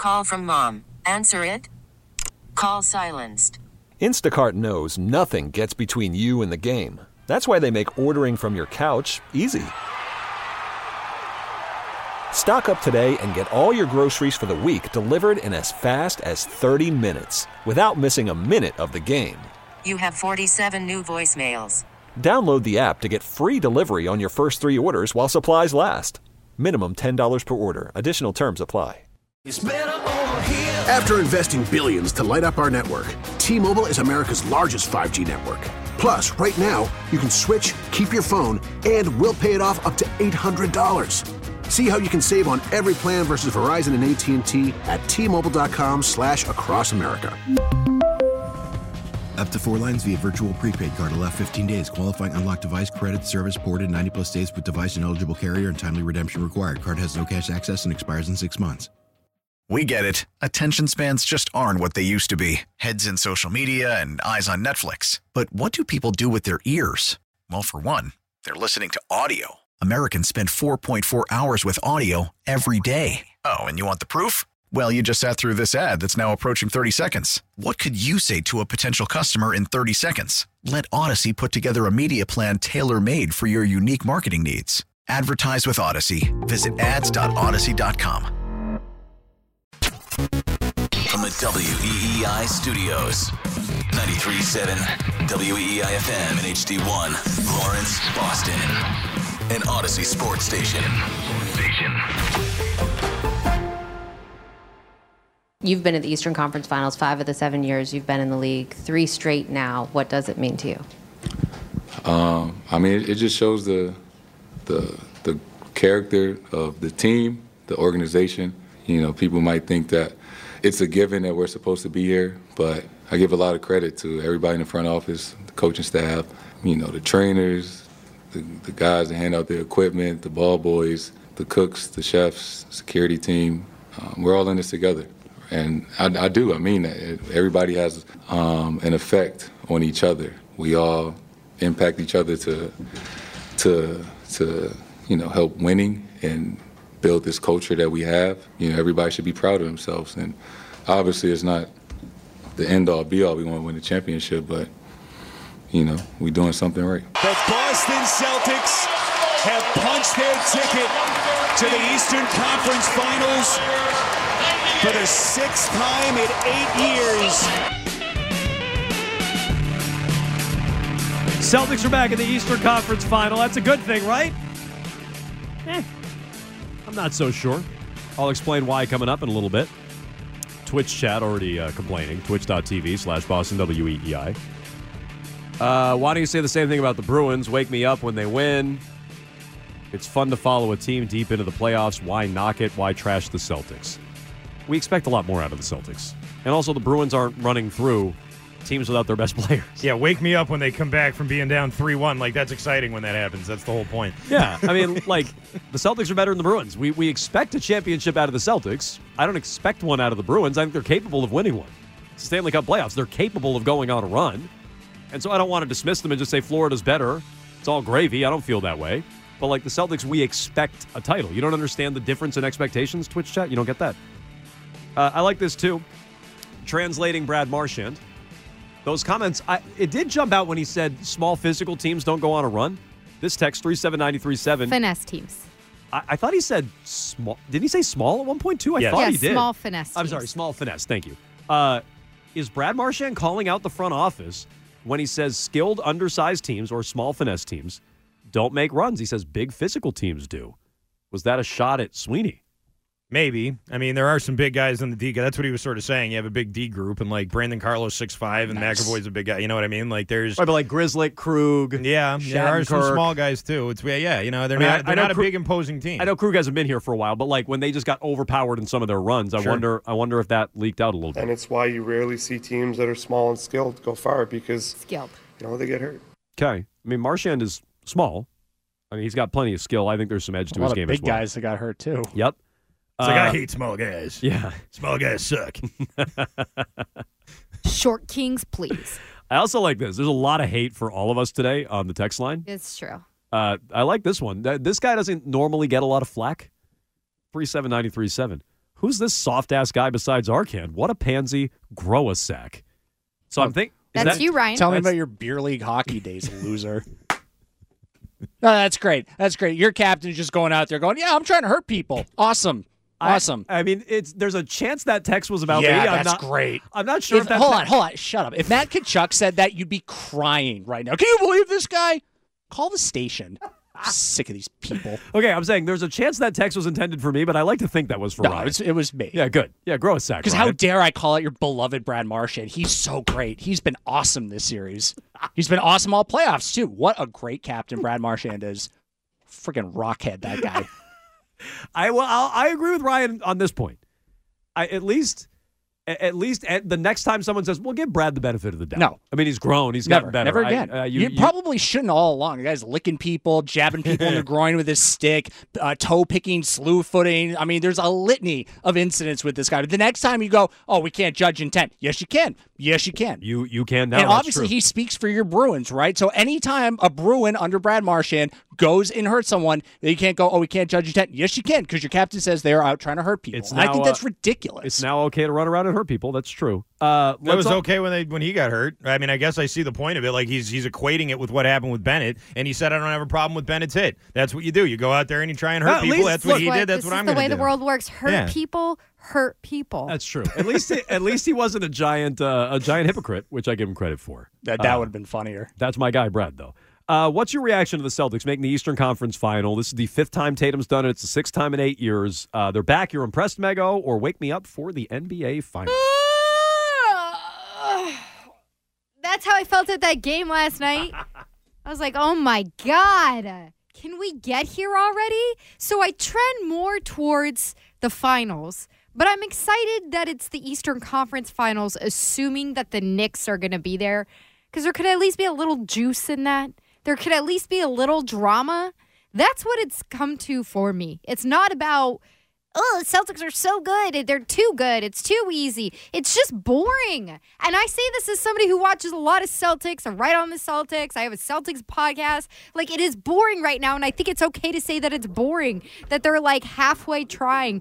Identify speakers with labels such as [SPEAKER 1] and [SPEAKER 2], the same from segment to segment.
[SPEAKER 1] Call from mom. Answer it. Call silenced.
[SPEAKER 2] Instacart knows nothing gets between you and the game. That's why they make ordering from your couch easy. Stock up today and get all your groceries for the week delivered in as fast as 30 minutes without missing a minute of the game.
[SPEAKER 1] You have 47 new voicemails.
[SPEAKER 2] Download the app to get free delivery on your first 3 orders while supplies last. Minimum $10 per order. Additional terms apply.
[SPEAKER 3] After investing billions to light up our network, T-Mobile is America's largest 5G network. Plus, right now, you can switch, keep your phone, and we'll pay it off up to $800. See how you can save on every plan versus Verizon and AT&T at T-Mobile.com/across America.
[SPEAKER 4] Up to 4 lines via virtual prepaid card. Allow 15 days. Qualifying unlocked device credit service ported 90+ states with device and eligible carrier and timely redemption required. Card has no cash access and expires in 6 months.
[SPEAKER 5] We get it. Attention spans just aren't what they used to be. Heads in social media and eyes on Netflix. But what do people do with their ears? Well, for one, they're listening to audio. Americans spend 4.4 hours with audio every day. Oh, and you want the proof? Well, you just sat through this ad that's now approaching 30 seconds. What could you say to a potential customer in 30 seconds? Let Odyssey put together a media plan tailor-made for your unique marketing needs. Advertise with Odyssey. Visit ads.odyssey.com.
[SPEAKER 6] From the WEEI studios, 93.7 WEEI-FM and HD1, Lawrence, Boston. An Odyssey sports station.
[SPEAKER 7] You've been at the Eastern Conference Finals 5 of the 7 years you've been in the league, 3 straight now. What does it mean to you?
[SPEAKER 8] I mean, it just shows the character of the team, the organization. You know, people might think that it's a given that we're supposed to be here, but I give a lot of credit to everybody in the front office, the coaching staff, you know, the trainers, the guys that hand out the equipment, the ball boys, the cooks, the chefs, security team. We're all in this together. And I mean that. Everybody has an effect on each other. We all impact each other to you know, help winning and build this culture that we have. You know, everybody should be proud of themselves. And obviously it's not the end-all, be-all. We want to win the championship, but, you know, we're doing something right.
[SPEAKER 9] The Boston Celtics have punched their ticket to the Eastern Conference Finals for the 6th time in 8 years.
[SPEAKER 10] Celtics are back in the Eastern Conference Final. That's a good thing, right? I'm not so sure. I'll explain why coming up in a little bit. Twitch chat already complaining. Twitch.tv/Boston WEEI. Why don't you say the same thing about the Bruins? Wake me up when they win. It's fun to follow a team deep into the playoffs. Why knock it? Why trash the Celtics? We expect a lot more out of the Celtics. And also the Bruins aren't running through teams without their best players.
[SPEAKER 11] Yeah, wake me up when they come back from being down 3-1. Like, that's exciting when that happens. That's the whole point.
[SPEAKER 10] Yeah, I mean, like, the Celtics are better than the Bruins. We expect a championship out of the Celtics. I don't expect one out of the Bruins. I think they're capable of winning one. Stanley Cup playoffs, they're capable of going on a run. And so I don't want to dismiss them and just say Florida's better. It's all gravy. I don't feel that way. But, like, the Celtics, we expect a title. You don't understand the difference in expectations, Twitch chat? You don't get that. I like this, too. Translating Brad Marchand. Those comments, it did jump out when he said small physical teams don't go on a run. This text, 37937.
[SPEAKER 12] Finesse teams.
[SPEAKER 10] I thought he said small. Did he say small at one point, too? I thought he did.
[SPEAKER 12] Small finesse teams.
[SPEAKER 10] I'm sorry, small finesse. Thank you. Is Brad Marchand calling out the front office when he says skilled, undersized teams or small finesse teams don't make runs? He says big physical teams do. Was that a shot at Sweeney?
[SPEAKER 11] Maybe. I mean, there are some big guys in the D. That's what he was sort of saying. You have a big D group, and like Brandon Carlos 6'5", and McAvoy's a big guy. You know what I mean? Like there's
[SPEAKER 10] right, but like Grizzly, Krug,
[SPEAKER 11] yeah, there are some small guys too. It's yeah, you know they're not a big imposing team.
[SPEAKER 10] I know Krug hasn't been here for a while, but like when they just got overpowered in some of their runs, I wonder if that leaked out a little bit.
[SPEAKER 13] And it's why you rarely see teams that are small and skilled go far because you know they get hurt.
[SPEAKER 10] Okay, I mean Marchand is small. I mean he's got plenty of skill. I think there's some edge to his game as well.
[SPEAKER 14] Big guys that got hurt too.
[SPEAKER 10] Yep.
[SPEAKER 11] It's like, I hate small guys.
[SPEAKER 10] Yeah.
[SPEAKER 11] Small guys suck.
[SPEAKER 12] Short kings, please.
[SPEAKER 10] I also like this. There's a lot of hate for all of us today on the text line.
[SPEAKER 12] It's true.
[SPEAKER 10] I like this one. This guy doesn't normally get a lot of flack. 37937. who's this soft-ass guy besides Arcand? What a pansy. Grow a sack. So I'm thinking...
[SPEAKER 12] That's you, Ryan.
[SPEAKER 14] Tell me about your beer league hockey days, loser. No, that's great. That's great. Your captain is just going out there going, yeah, I'm trying to hurt people. Awesome. Awesome.
[SPEAKER 10] I mean, there's a chance that text was about me.
[SPEAKER 14] That's great.
[SPEAKER 10] I'm not sure if that...
[SPEAKER 14] Hold on. Shut up. If Matt Tkachuk said that, you'd be crying right now. Can you believe this guy? Call the station. I'm sick of these people.
[SPEAKER 10] Okay, I'm saying there's a chance that text was intended for me, but I like to think that was for Ryan.
[SPEAKER 14] It was me.
[SPEAKER 10] Yeah, good. Yeah, grow a sack.
[SPEAKER 14] Because how dare I call out your beloved Brad Marchand? He's so great. He's been awesome this series. He's been awesome all playoffs, too. What a great captain Brad Marchand is. Freaking rockhead, that guy.
[SPEAKER 10] I agree with Ryan on this point. At least the next time someone says, well, give Brad the benefit of the doubt.
[SPEAKER 14] No.
[SPEAKER 10] I mean, he's grown. He's gotten better.
[SPEAKER 14] Never again. You probably shouldn't all along. The guy's licking people, jabbing people in the groin with his stick, toe-picking, slew-footing. I mean, there's a litany of incidents with this guy. But the next time you go, oh, we can't judge intent. Yes, you can. Yes, you can.
[SPEAKER 10] You can now.
[SPEAKER 14] And
[SPEAKER 10] That's
[SPEAKER 14] obviously
[SPEAKER 10] true.
[SPEAKER 14] he speaks for your Bruins, right? So anytime a Bruin under Brad Marchand goes and hurts someone, you can't go, oh, we can't judge intent. Yes, you can, because your captain says they're out trying to hurt people. And I think that's ridiculous.
[SPEAKER 10] It's now okay to run around and hurt people. That's true.
[SPEAKER 11] That was okay when he got hurt. I mean, I guess I see the point of it. Like he's equating it with what happened with Bennett, and he said, "I don't have a problem with Bennett's hit." That's what you do. You go out there and you try and hurt people. That's what he did. That's what I'm going to do.
[SPEAKER 12] This is the way the world works. Hurt people.
[SPEAKER 10] That's true. At least he wasn't a giant hypocrite, which I give him credit for.
[SPEAKER 14] That would have been funnier.
[SPEAKER 10] That's my guy, Brad, though. What's your reaction to the Celtics making the Eastern Conference Final? This is the 5th time Tatum's done it. It's the 6th time in 8 years. They're back. You're impressed, Mego, or wake me up for the NBA Finals?
[SPEAKER 12] That's how I felt at that game last night. I was like, oh my God, can we get here already? So I trend more towards the finals, but I'm excited that it's the Eastern Conference Finals, assuming that the Knicks are going to be there, because there could at least be a little juice in that. There could at least be a little drama. That's what it's come to for me. It's not about, oh, the Celtics are so good. They're too good. It's too easy. It's just boring. And I say this as somebody who watches a lot of Celtics. I write on the Celtics. I have a Celtics podcast. Like, it is boring right now, and I think it's okay to say that it's boring, that they're like halfway trying,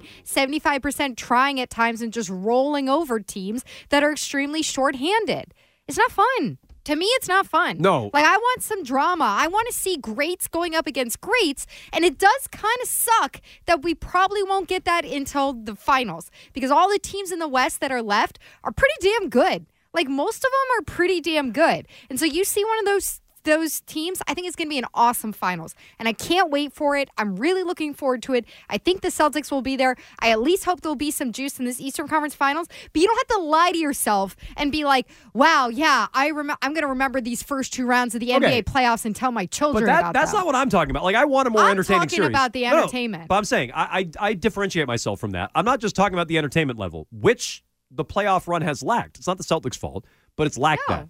[SPEAKER 12] 75% trying at times, and just rolling over teams that are extremely shorthanded. It's not fun. To me, it's not fun.
[SPEAKER 10] No.
[SPEAKER 12] Like, I want some drama. I want to see greats going up against greats, and it does kind of suck that we probably won't get that until the finals, because all the teams in the West that are left are pretty damn good. Like, most of them are pretty damn good. And so you see one of those teams, I think it's going to be an awesome finals. And I can't wait for it. I'm really looking forward to it. I think the Celtics will be there. I at least hope there'll be some juice in this Eastern Conference Finals. But you don't have to lie to yourself and be like, wow, yeah, I'm going to remember these first 2 rounds of the NBA playoffs and tell my children about
[SPEAKER 10] that's
[SPEAKER 12] them.
[SPEAKER 10] not what I'm talking about. Like, I want a more entertaining series.
[SPEAKER 12] I'm talking about the entertainment.
[SPEAKER 10] No, but I'm saying I differentiate myself from that. I'm not just talking about the entertainment level, which the playoff run has lacked. It's not the Celtics' fault, but it's lacked that.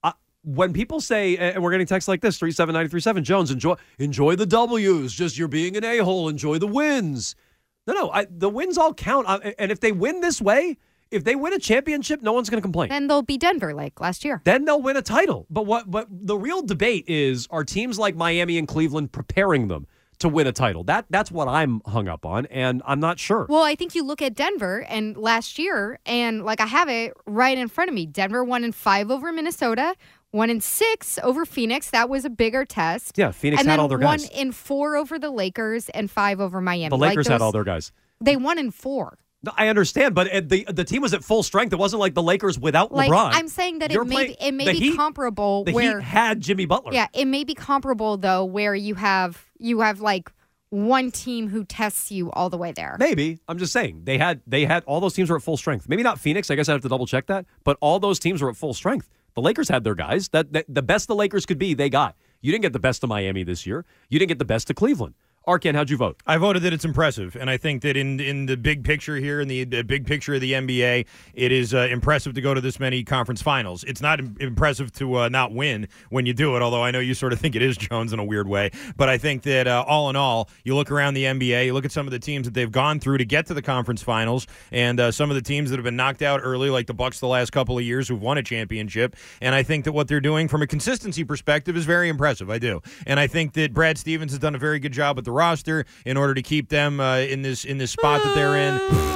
[SPEAKER 10] When people say, and we're getting texts like this, 37937, Jones, enjoy the W's. Just you're being an a-hole. Enjoy the wins. No, the wins all count. And if they win this way, if they win a championship, no one's going to complain.
[SPEAKER 12] Then they'll be Denver like last year.
[SPEAKER 10] Then they'll win a title. But the real debate is, are teams like Miami and Cleveland preparing them to win a title? That's what I'm hung up on, and I'm not sure.
[SPEAKER 12] Well, I think you look at Denver and last year, and like I have it right in front of me. Denver won in 5 over Minnesota. 1 in 6 over Phoenix. That was a bigger test.
[SPEAKER 10] Yeah, Phoenix had all their guys.
[SPEAKER 12] 1 in 4 over the Lakers and 5 over Miami.
[SPEAKER 10] The Lakers had all their guys.
[SPEAKER 12] They won in 4.
[SPEAKER 10] No, I understand, but the team was at full strength. It wasn't like the Lakers without LeBron.
[SPEAKER 12] I'm saying that it may be comparable.
[SPEAKER 10] The Heat had Jimmy Butler.
[SPEAKER 12] Yeah, it may be comparable though, where you have like one team who tests you all the way there.
[SPEAKER 10] Maybe. I'm just saying they had all those teams were at full strength. Maybe not Phoenix. I guess I have to double check that. But all those teams were at full strength. The Lakers had their guys. That the best the Lakers could be, they got. You didn't get the best of Miami this year. You didn't get the best of Cleveland. Arkan, how'd you vote?
[SPEAKER 11] I voted that it's impressive, and I think that in the big picture here, in the big picture of the NBA, it is impressive to go to this many conference finals. It's not impressive to not win when you do it, although I know you sort of think it is, Jones, in a weird way. But I think that all in all, you look around the NBA, you look at some of the teams that they've gone through to get to the conference finals, and some of the teams that have been knocked out early, like the Bucks the last couple of years who've won a championship, and I think that what they're doing from a consistency perspective is very impressive. I do. And I think that Brad Stevens has done a very good job with the roster in order to keep them in this spot that they're in.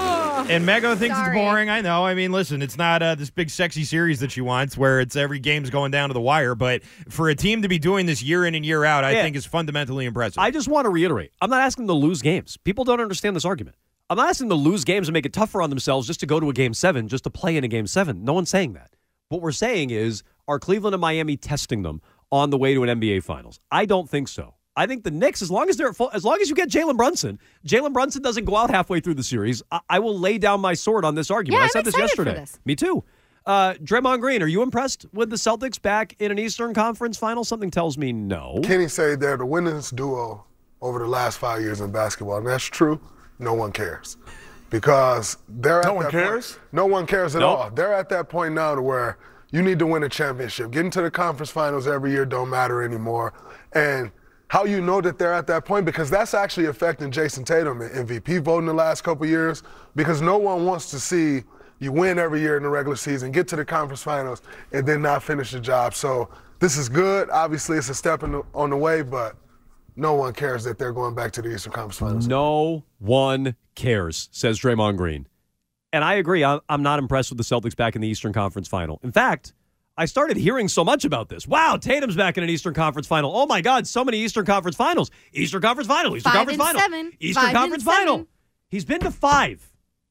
[SPEAKER 11] And Mego thinks
[SPEAKER 12] Sorry.
[SPEAKER 11] it's boring. I know. I mean, listen, it's not this big sexy series that she wants where it's every game's going down to the wire. But for a team to be doing this year in and year out, I think is fundamentally impressive.
[SPEAKER 10] I just want to reiterate, I'm not asking them to lose games. People don't understand this argument. I'm not asking them to lose games and make it tougher on themselves just to go to a Game 7, just to play in a Game 7. No one's saying that. What we're saying is, are Cleveland and Miami testing them on the way to an NBA Finals? I don't think so. I think the Knicks, as long as they're full, as long as you get Jalen Brunson doesn't go out halfway through the series, I will lay down my sword on this argument. I said this yesterday. Me too. Draymond Green, are you impressed with the Celtics back in an Eastern Conference final? Something tells me no.
[SPEAKER 15] Kenny said they're the winningest duo over the last 5 years in basketball, and that's true. No one cares. Because they're at that point. No one cares? No one cares at all. They're at that point now to where you need to win a championship. Getting to the conference finals every year don't matter anymore. And how you know that they're at that point, because that's actually affecting Jason Tatum in MVP voting the last couple of years, because no one wants to see you win every year in the regular season, get to the conference finals, and then not finish the job. So this is good. Obviously, it's a step on the way, but no one cares that they're going back to the Eastern Conference Finals.
[SPEAKER 10] No one cares, says Draymond Green. And I agree. I'm not impressed with the Celtics back in the Eastern Conference Final. In fact, I started hearing so much about this. Wow, Tatum's back in an Eastern Conference Final. Oh, my God, so many Eastern Conference Finals. Eastern Conference Final, Eastern Conference Final.
[SPEAKER 12] 7.
[SPEAKER 10] Eastern Conference Final. He's been to 5.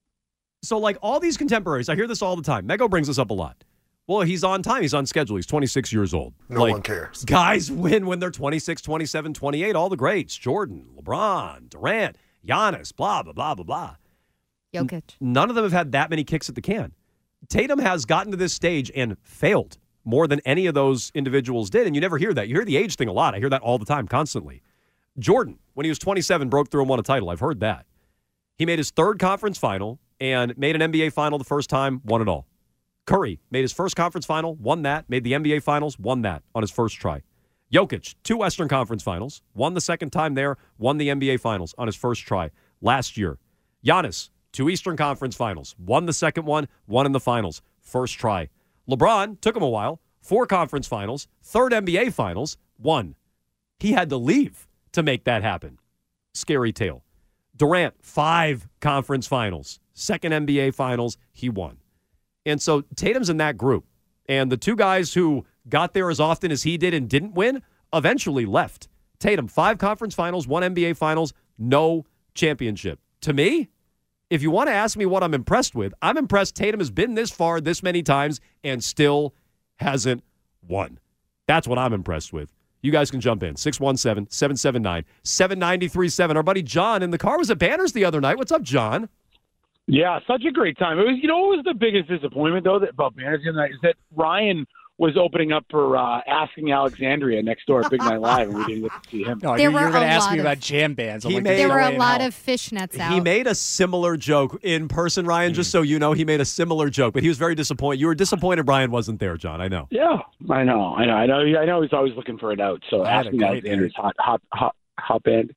[SPEAKER 10] So, like, all these contemporaries, I hear this all the time. Mego brings this up a lot. Well, he's on time. He's on schedule. He's 26 years old.
[SPEAKER 15] No one cares.
[SPEAKER 10] Guys win when they're 26, 27, 28. All the greats. Jordan, LeBron, Durant, Giannis, blah, blah, blah, blah, blah.
[SPEAKER 12] Jokic.
[SPEAKER 10] None of them have had that many kicks at the can. Tatum has gotten to this stage and failed more than any of those individuals did, and you never hear that. You hear the age thing a lot. I hear that all the time, constantly. Jordan, when he was 27, broke through and won a title. I've heard that. He made his 3rd conference final and made an NBA final the first time, won it all. Curry made his first conference final, won that, made the NBA Finals, won that on his first try. Jokic, 2 Western Conference Finals, won the second time there, won the NBA Finals on his first try last year. Giannis, 2 Eastern Conference Finals, won the second one, won in the finals, first try. LeBron, took him a while, 4 conference finals, 3rd NBA Finals, won. He had to leave to make that happen. Scary tale. Durant, 5 conference finals, 2nd NBA Finals, he won. And so Tatum's in that group. And the 2 guys who got there as often as he did and didn't win eventually left. Tatum, 5 conference finals, 1 NBA Finals, no championship. To me, if you want to ask me what I'm impressed with, I'm impressed Tatum has been this far this many times and still hasn't won. That's what I'm impressed with. You guys can jump in. 617-779-7937. Our buddy John in the car was at Banners the other night. What's up, John?
[SPEAKER 16] Yeah, such a great time. It was, what was the biggest disappointment, though, about Banners the other night is that Ryan was opening up for Asking Alexandria next door at Big Night Live, and we didn't get to see him.
[SPEAKER 14] No, you're going to ask me about jam bands.
[SPEAKER 12] There were a lot of fishnets out.
[SPEAKER 10] He made a similar joke in person, Ryan, just so you know. He made a similar joke, but he was very disappointed. You were disappointed Brian wasn't there, John. I know.
[SPEAKER 16] Yeah, I know. He's always looking for a note, so Asking Alexandria's hot band.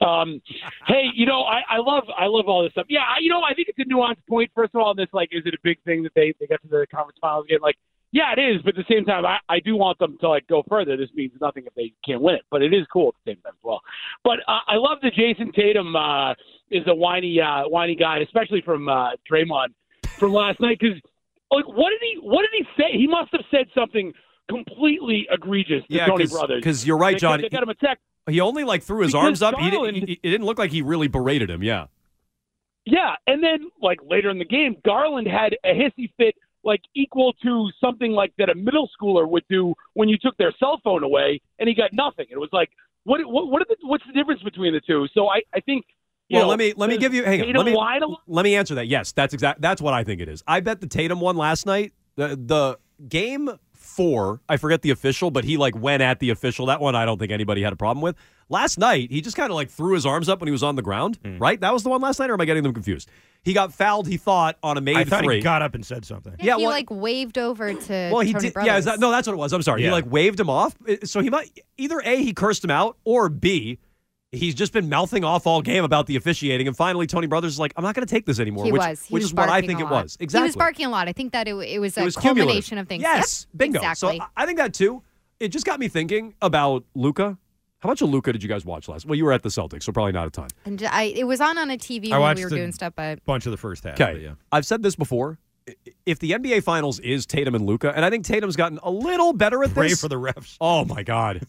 [SPEAKER 16] Hey, I love all this stuff. Yeah, I think it's a nuanced point. First of all, this is it a big thing that they get to the conference finals again? Yeah, it is. But at the same time, I do want them to go further. This means nothing if they can't win it, but it is cool at the same time as well. But I love that Jason Tatum is a whiny guy, especially from Draymond from last night. Because what did he say? He must have said something completely egregious to Tony Brothers.
[SPEAKER 10] Because you're right, John.
[SPEAKER 16] They got him a text.
[SPEAKER 10] He only threw his arms up. It didn't look like he really berated him. Yeah.
[SPEAKER 16] Yeah, and then later in the game, Garland had a hissy fit equal to something that a middle schooler would do when you took their cell phone away, and he got nothing. It was what's the difference between the two? So I think.
[SPEAKER 10] Let me give you. Hang on. Let me answer that. Yes, that's what I think it is. I bet the Tatum one last night. The game 4, I forget the official, but he went at the official. That one I don't think anybody had a problem with. Last night, he just kind of threw his arms up when he was on the ground, right? That was the one last night, or am I getting them confused? He got fouled, he thought, on a made 3.
[SPEAKER 11] I thought he got up and said something.
[SPEAKER 12] Yeah, he waved over to Tony
[SPEAKER 10] did.
[SPEAKER 12] Brothers.
[SPEAKER 10] Yeah, that's what it was. I'm sorry.
[SPEAKER 11] Yeah.
[SPEAKER 10] He waved him off. So he might either A, he cursed him out, or B, he's just been mouthing off all game about the officiating, and finally Tony Brothers is I'm not going to take this anymore, which is what I think it was. Exactly.
[SPEAKER 12] He was barking a lot. I think that it was a culmination of things.
[SPEAKER 10] Yes,
[SPEAKER 12] yep,
[SPEAKER 10] bingo.
[SPEAKER 12] Exactly.
[SPEAKER 10] So I think that too. It just got me thinking about Luka How much of Luka did you guys watch last? Well, you were at the Celtics, so probably not a ton.
[SPEAKER 12] And it was on a TV when we were doing stuff. But
[SPEAKER 11] bunch of the first half.
[SPEAKER 10] Okay,
[SPEAKER 11] Yeah.
[SPEAKER 10] I've said this before. If the NBA Finals is Tatum and Luka, and I think Tatum's gotten a little better at
[SPEAKER 11] Pray
[SPEAKER 10] this.
[SPEAKER 11] for the refs.
[SPEAKER 10] Oh my God!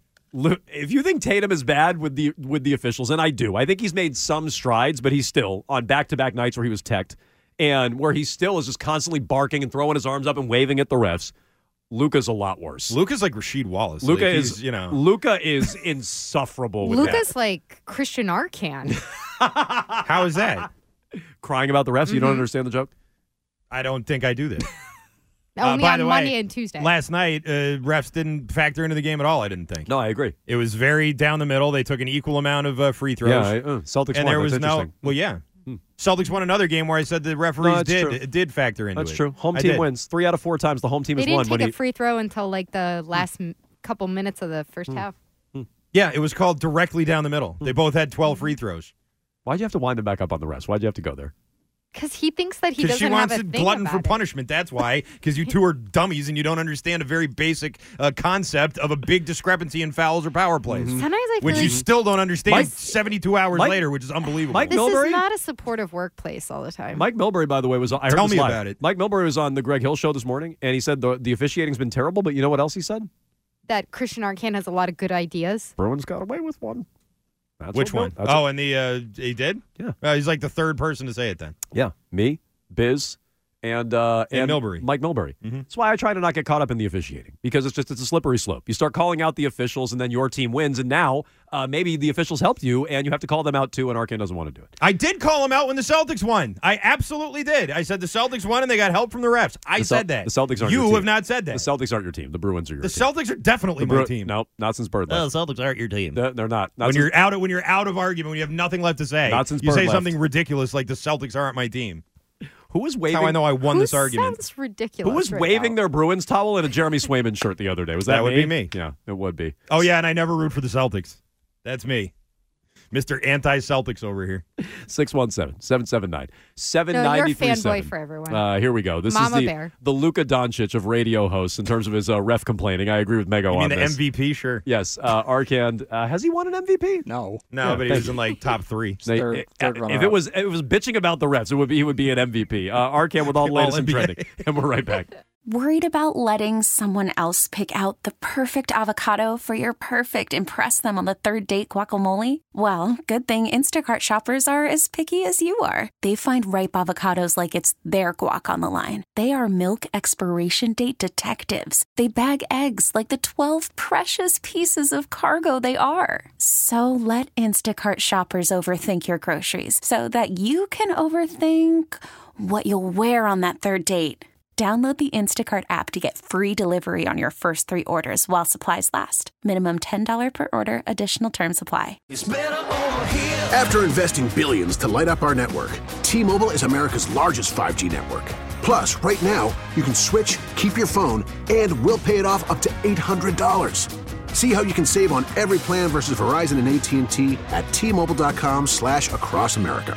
[SPEAKER 10] If you think Tatum is bad with the officials, and I do, I think he's made some strides, but he's still on back-to-back nights where he was teched and where he still is just constantly barking and throwing his arms up and waving at the refs. Luka's a lot worse.
[SPEAKER 11] Luka's like Rasheed Wallace.
[SPEAKER 10] Luka
[SPEAKER 11] like
[SPEAKER 10] is, Luka is insufferable with
[SPEAKER 12] Luka's
[SPEAKER 10] that.
[SPEAKER 12] like Christian Arcan.
[SPEAKER 11] How is that?
[SPEAKER 10] Crying about the refs? You don't understand the joke?
[SPEAKER 11] I don't think I do that.
[SPEAKER 12] Only
[SPEAKER 11] by
[SPEAKER 12] on
[SPEAKER 11] the
[SPEAKER 12] Monday
[SPEAKER 11] way,
[SPEAKER 12] and Tuesday.
[SPEAKER 11] Last night, refs didn't factor into the game at all, I didn't think.
[SPEAKER 10] No, I agree.
[SPEAKER 11] It was very down the middle. They took an equal amount of free throws.
[SPEAKER 10] Yeah, Celtics
[SPEAKER 11] and
[SPEAKER 10] won.
[SPEAKER 11] there was
[SPEAKER 10] That's
[SPEAKER 11] no.
[SPEAKER 10] interesting.
[SPEAKER 11] Well, yeah. Celtics won another game where I said the referees did factor into it.
[SPEAKER 10] That's true. Home
[SPEAKER 11] I
[SPEAKER 10] team
[SPEAKER 11] did.
[SPEAKER 10] wins. 3 out of 4 times the home team
[SPEAKER 12] They
[SPEAKER 10] has
[SPEAKER 12] didn't
[SPEAKER 10] won.
[SPEAKER 12] take a free throw until like the last couple minutes of the first half.
[SPEAKER 11] Yeah, it was called directly down the middle. They both had 12 free throws.
[SPEAKER 10] Why'd you have to wind them back up on the refs? Why'd you have to go there?
[SPEAKER 12] Because he thinks that he
[SPEAKER 11] Because
[SPEAKER 12] doesn't
[SPEAKER 11] she wants
[SPEAKER 12] have a
[SPEAKER 11] to
[SPEAKER 12] thing
[SPEAKER 11] glutton
[SPEAKER 12] about
[SPEAKER 11] for
[SPEAKER 12] it.
[SPEAKER 11] punishment. That's why. Because you two are dummies and you don't understand a very basic concept of a big discrepancy in fouls or power plays.
[SPEAKER 12] Sometimes I feel
[SPEAKER 11] Which
[SPEAKER 12] like
[SPEAKER 11] you still don't understand
[SPEAKER 10] Mike-
[SPEAKER 11] 72 hours
[SPEAKER 10] Mike-
[SPEAKER 11] later, which is unbelievable.
[SPEAKER 10] Mike
[SPEAKER 12] this
[SPEAKER 10] Milbury?
[SPEAKER 12] is not a supportive workplace all the time.
[SPEAKER 10] Mike Milbury, by the way, was on. I heard
[SPEAKER 11] Tell
[SPEAKER 10] this
[SPEAKER 11] me
[SPEAKER 10] live.
[SPEAKER 11] about it.
[SPEAKER 10] Mike Milbury was on the Greg Hill show this morning, and he said the officiating's been terrible, but you know what else he said?
[SPEAKER 12] That Christian Arcan has a lot of good ideas.
[SPEAKER 10] Bruins got away with one. That's
[SPEAKER 11] Which
[SPEAKER 10] what
[SPEAKER 11] one?
[SPEAKER 10] That's
[SPEAKER 11] Oh, and he did?
[SPEAKER 10] Yeah.
[SPEAKER 11] He's like the third person to say it then.
[SPEAKER 10] Yeah, me, Biz, and
[SPEAKER 11] Milbury.
[SPEAKER 10] Mike Milbury. That's why I try to not get caught up in the officiating, because it's a slippery slope. You start calling out the officials, and then your team wins, and now maybe the officials helped you, and you have to call them out too, and Arcan doesn't want to do it.
[SPEAKER 11] I did call him out when the Celtics won. I absolutely did. I said the Celtics won and they got help from the refs. I said that.
[SPEAKER 10] The Celtics aren't
[SPEAKER 11] You
[SPEAKER 10] your team.
[SPEAKER 11] have not said that.
[SPEAKER 10] The Celtics aren't your team. The Bruins are your
[SPEAKER 11] The
[SPEAKER 10] team.
[SPEAKER 11] Celtics are definitely my team.
[SPEAKER 10] No, not since Bird left.
[SPEAKER 11] The Celtics aren't your team.
[SPEAKER 10] They're not.
[SPEAKER 11] When you're out of argument, when you have nothing left to say,
[SPEAKER 10] Not since
[SPEAKER 11] you
[SPEAKER 10] Bird
[SPEAKER 11] say
[SPEAKER 10] left.
[SPEAKER 11] something ridiculous like the Celtics aren't my team.
[SPEAKER 10] Who was waving?
[SPEAKER 11] How I know I won
[SPEAKER 12] Who
[SPEAKER 11] this argument.
[SPEAKER 12] sounds ridiculous.
[SPEAKER 10] Who was
[SPEAKER 12] right
[SPEAKER 10] waving
[SPEAKER 12] now?
[SPEAKER 10] their Bruins towel in a Jeremy Swayman shirt the other day? Was that
[SPEAKER 11] That would be me.
[SPEAKER 10] Yeah, it would be.
[SPEAKER 11] Oh, yeah, and I never root for the Celtics. That's me. Mr. Anti-Celtics over here.
[SPEAKER 10] 617-779-7937.
[SPEAKER 12] No, you're a fanboy for everyone.
[SPEAKER 10] Here we go. This
[SPEAKER 12] Mama
[SPEAKER 10] is
[SPEAKER 12] Bear.
[SPEAKER 10] the Luka Doncic of radio hosts in terms of his ref complaining. I agree with Mego
[SPEAKER 11] You
[SPEAKER 10] on
[SPEAKER 11] mean the
[SPEAKER 10] this.
[SPEAKER 11] MVP? Sure.
[SPEAKER 10] Yes. Arcand, has he won an MVP?
[SPEAKER 14] No.
[SPEAKER 11] No,
[SPEAKER 10] Yeah,
[SPEAKER 11] but he
[SPEAKER 10] thank
[SPEAKER 11] was in like top 3.
[SPEAKER 14] Third
[SPEAKER 10] if
[SPEAKER 14] runner-up.
[SPEAKER 10] it was bitching about the refs, he would be an MVP. Arcand with all the latest and
[SPEAKER 11] NBA.
[SPEAKER 10] trending. And we're right back.
[SPEAKER 17] Worried about letting someone else pick out the perfect avocado for your perfect impress them on the third date guacamole? Well, good thing Instacart shoppers are as picky as you are. They find ripe avocados like it's their guac on the line. They are milk expiration date detectives. They bag eggs like the 12 precious pieces of cargo they are. So let Instacart shoppers overthink your groceries so that you can overthink what you'll wear on that third date. Download the Instacart app to get free delivery on your first 3 orders while supplies last. Minimum $10 per order. Additional terms apply.
[SPEAKER 3] After investing billions to light up our network, T-Mobile is America's largest 5G network. Plus, right now, you can switch, keep your phone, and we'll pay it off up to $800. See how you can save on every plan versus Verizon and AT&T at T-Mobile.com/across America.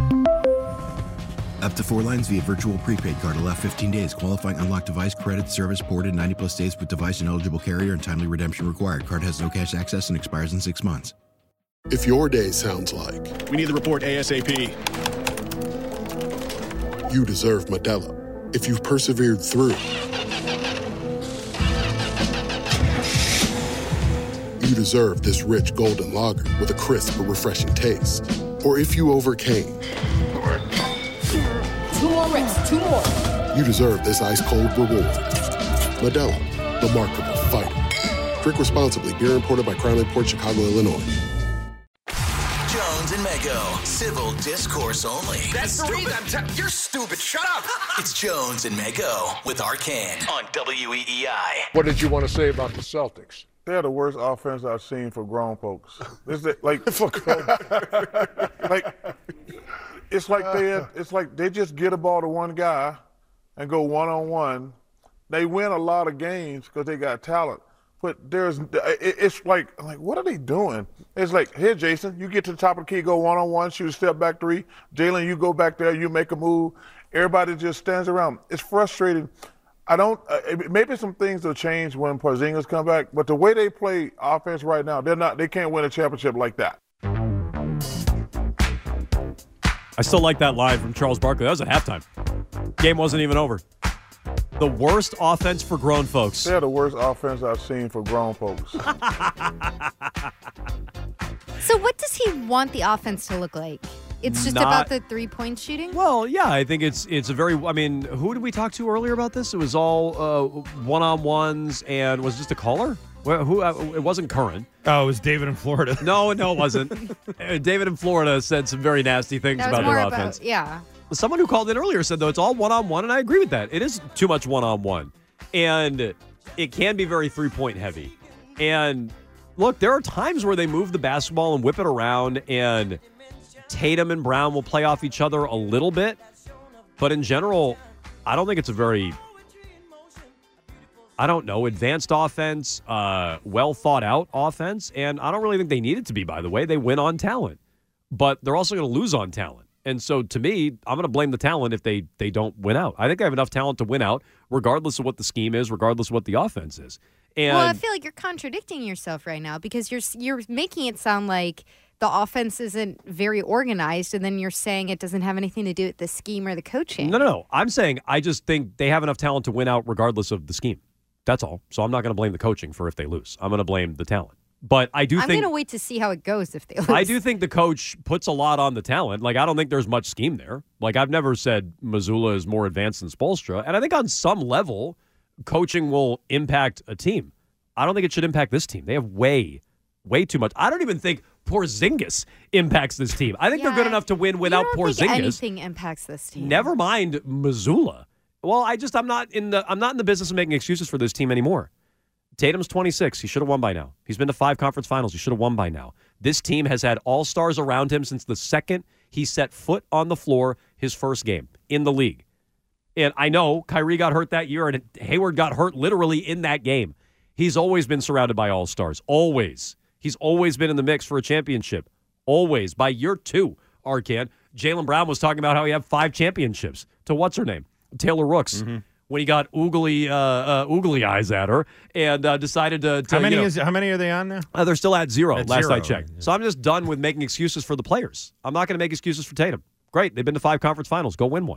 [SPEAKER 4] Up to 4 lines via virtual prepaid card. Allow 15 days. Qualifying unlocked device credit service ported 90-plus days with device and eligible carrier and timely redemption required. Card has no cash access and expires in 6 months.
[SPEAKER 18] If your day sounds like,
[SPEAKER 19] we need the report ASAP,
[SPEAKER 18] you deserve Modelo. If you've persevered through, you deserve this rich golden lager with a crisp but refreshing taste. Or if you overcame,
[SPEAKER 20] 2 more reps, 2 more.
[SPEAKER 18] you deserve this ice-cold reward. Modelo, the mark of a fighter. Drink responsibly. Beer imported by Crown Imports, Chicago, Illinois.
[SPEAKER 6] Jones and Mego, civil discourse only.
[SPEAKER 21] That's the reason you're stupid. Shut up.
[SPEAKER 6] It's Jones and Mego with Arcand on WEEI.
[SPEAKER 15] What did you want to say about the Celtics? They're the worst offense I've seen for grown folks. It's like they just get a ball to one guy and go one-on-one. They win a lot of games because they got talent. But it's like what are they doing? It's like, here, Jason, you get to the top of the key, go one-on-one, shoot a step back 3. Jalen, you go back there, you make a move. Everybody just stands around. It's frustrating.
[SPEAKER 20] I don't. Maybe some things will change when Porzingis come back, but the way they play offense right now, they can't win a championship like that.
[SPEAKER 10] I still like that line from Charles Barkley. That was at halftime. Game wasn't even over. The worst offense for grown folks.
[SPEAKER 20] They're the worst offense I've seen for grown folks.
[SPEAKER 12] So what does he want the offense to look like? It's just about the 3-point shooting?
[SPEAKER 10] Well, yeah, I think it's a very, I mean, who did we talk to earlier about this? It was all one-on-ones, and was it just a caller? It wasn't Curran.
[SPEAKER 11] Oh, it was David in Florida.
[SPEAKER 10] No, it wasn't. David in Florida said some very nasty things about their offense.
[SPEAKER 12] Yeah.
[SPEAKER 10] Someone who called in earlier said, though, it's all one-on-one, and I agree with that. It is too much one-on-one, and it can be very three-point heavy. And look, there are times where they move the basketball and whip it around, and Tatum and Brown will play off each other a little bit. But in general, I don't think it's a very, advanced offense, well-thought-out offense. And I don't really think they need it to be, by the way. They win on talent. But they're also going to lose on talent. And so, to me, I'm going to blame the talent if they don't win out. I think they have enough talent to win out, regardless of what the scheme is, regardless of what the offense is. And
[SPEAKER 12] well, I feel like you're contradicting yourself right now because you're making it sound like the offense isn't very organized, and then you're saying it doesn't have anything to do with the scheme or the coaching.
[SPEAKER 10] No. I'm saying I just think they have enough talent to win out regardless of the scheme. That's all. So I'm not going to blame the coaching for if they lose. I'm going to blame the talent. But I'm
[SPEAKER 12] going to wait to see how it goes if they lose.
[SPEAKER 10] I do think the coach puts a lot on the talent. Like, I don't think there's much scheme there. Like, I've never said Mazzulla is more advanced than Spoelstra. And I think on some level, coaching will impact a team. I don't think it should impact this team. They have way too much. I don't even think Porzingis impacts this team. I think they're good enough to win without Porzingis.
[SPEAKER 12] I don't think anything impacts this team.
[SPEAKER 10] Never mind Mazzulla. Well, I'm not in the business of making excuses for this team anymore. Tatum's 26. He should have won by now. He's been to 5 conference finals. He should have won by now. This team has had all-stars around him since the second he set foot on the floor his first game in the league. And I know Kyrie got hurt that year, and Hayward got hurt literally in that game. He's always been surrounded by all-stars. Always. He's always been in the mix for a championship. Always. By year 2, Arcan, Jaylen Brown was talking about how he had 5 championships to what's-her-name? Taylor Rooks. Mm-hmm. When he got oogly eyes at her and decided to
[SPEAKER 11] how many are they on now?
[SPEAKER 10] They're still at 0 last I checked. Yeah. So I'm just done with making excuses for the players. I'm not going to make excuses for Tatum. Great. They've been to 5 conference finals. Go win one.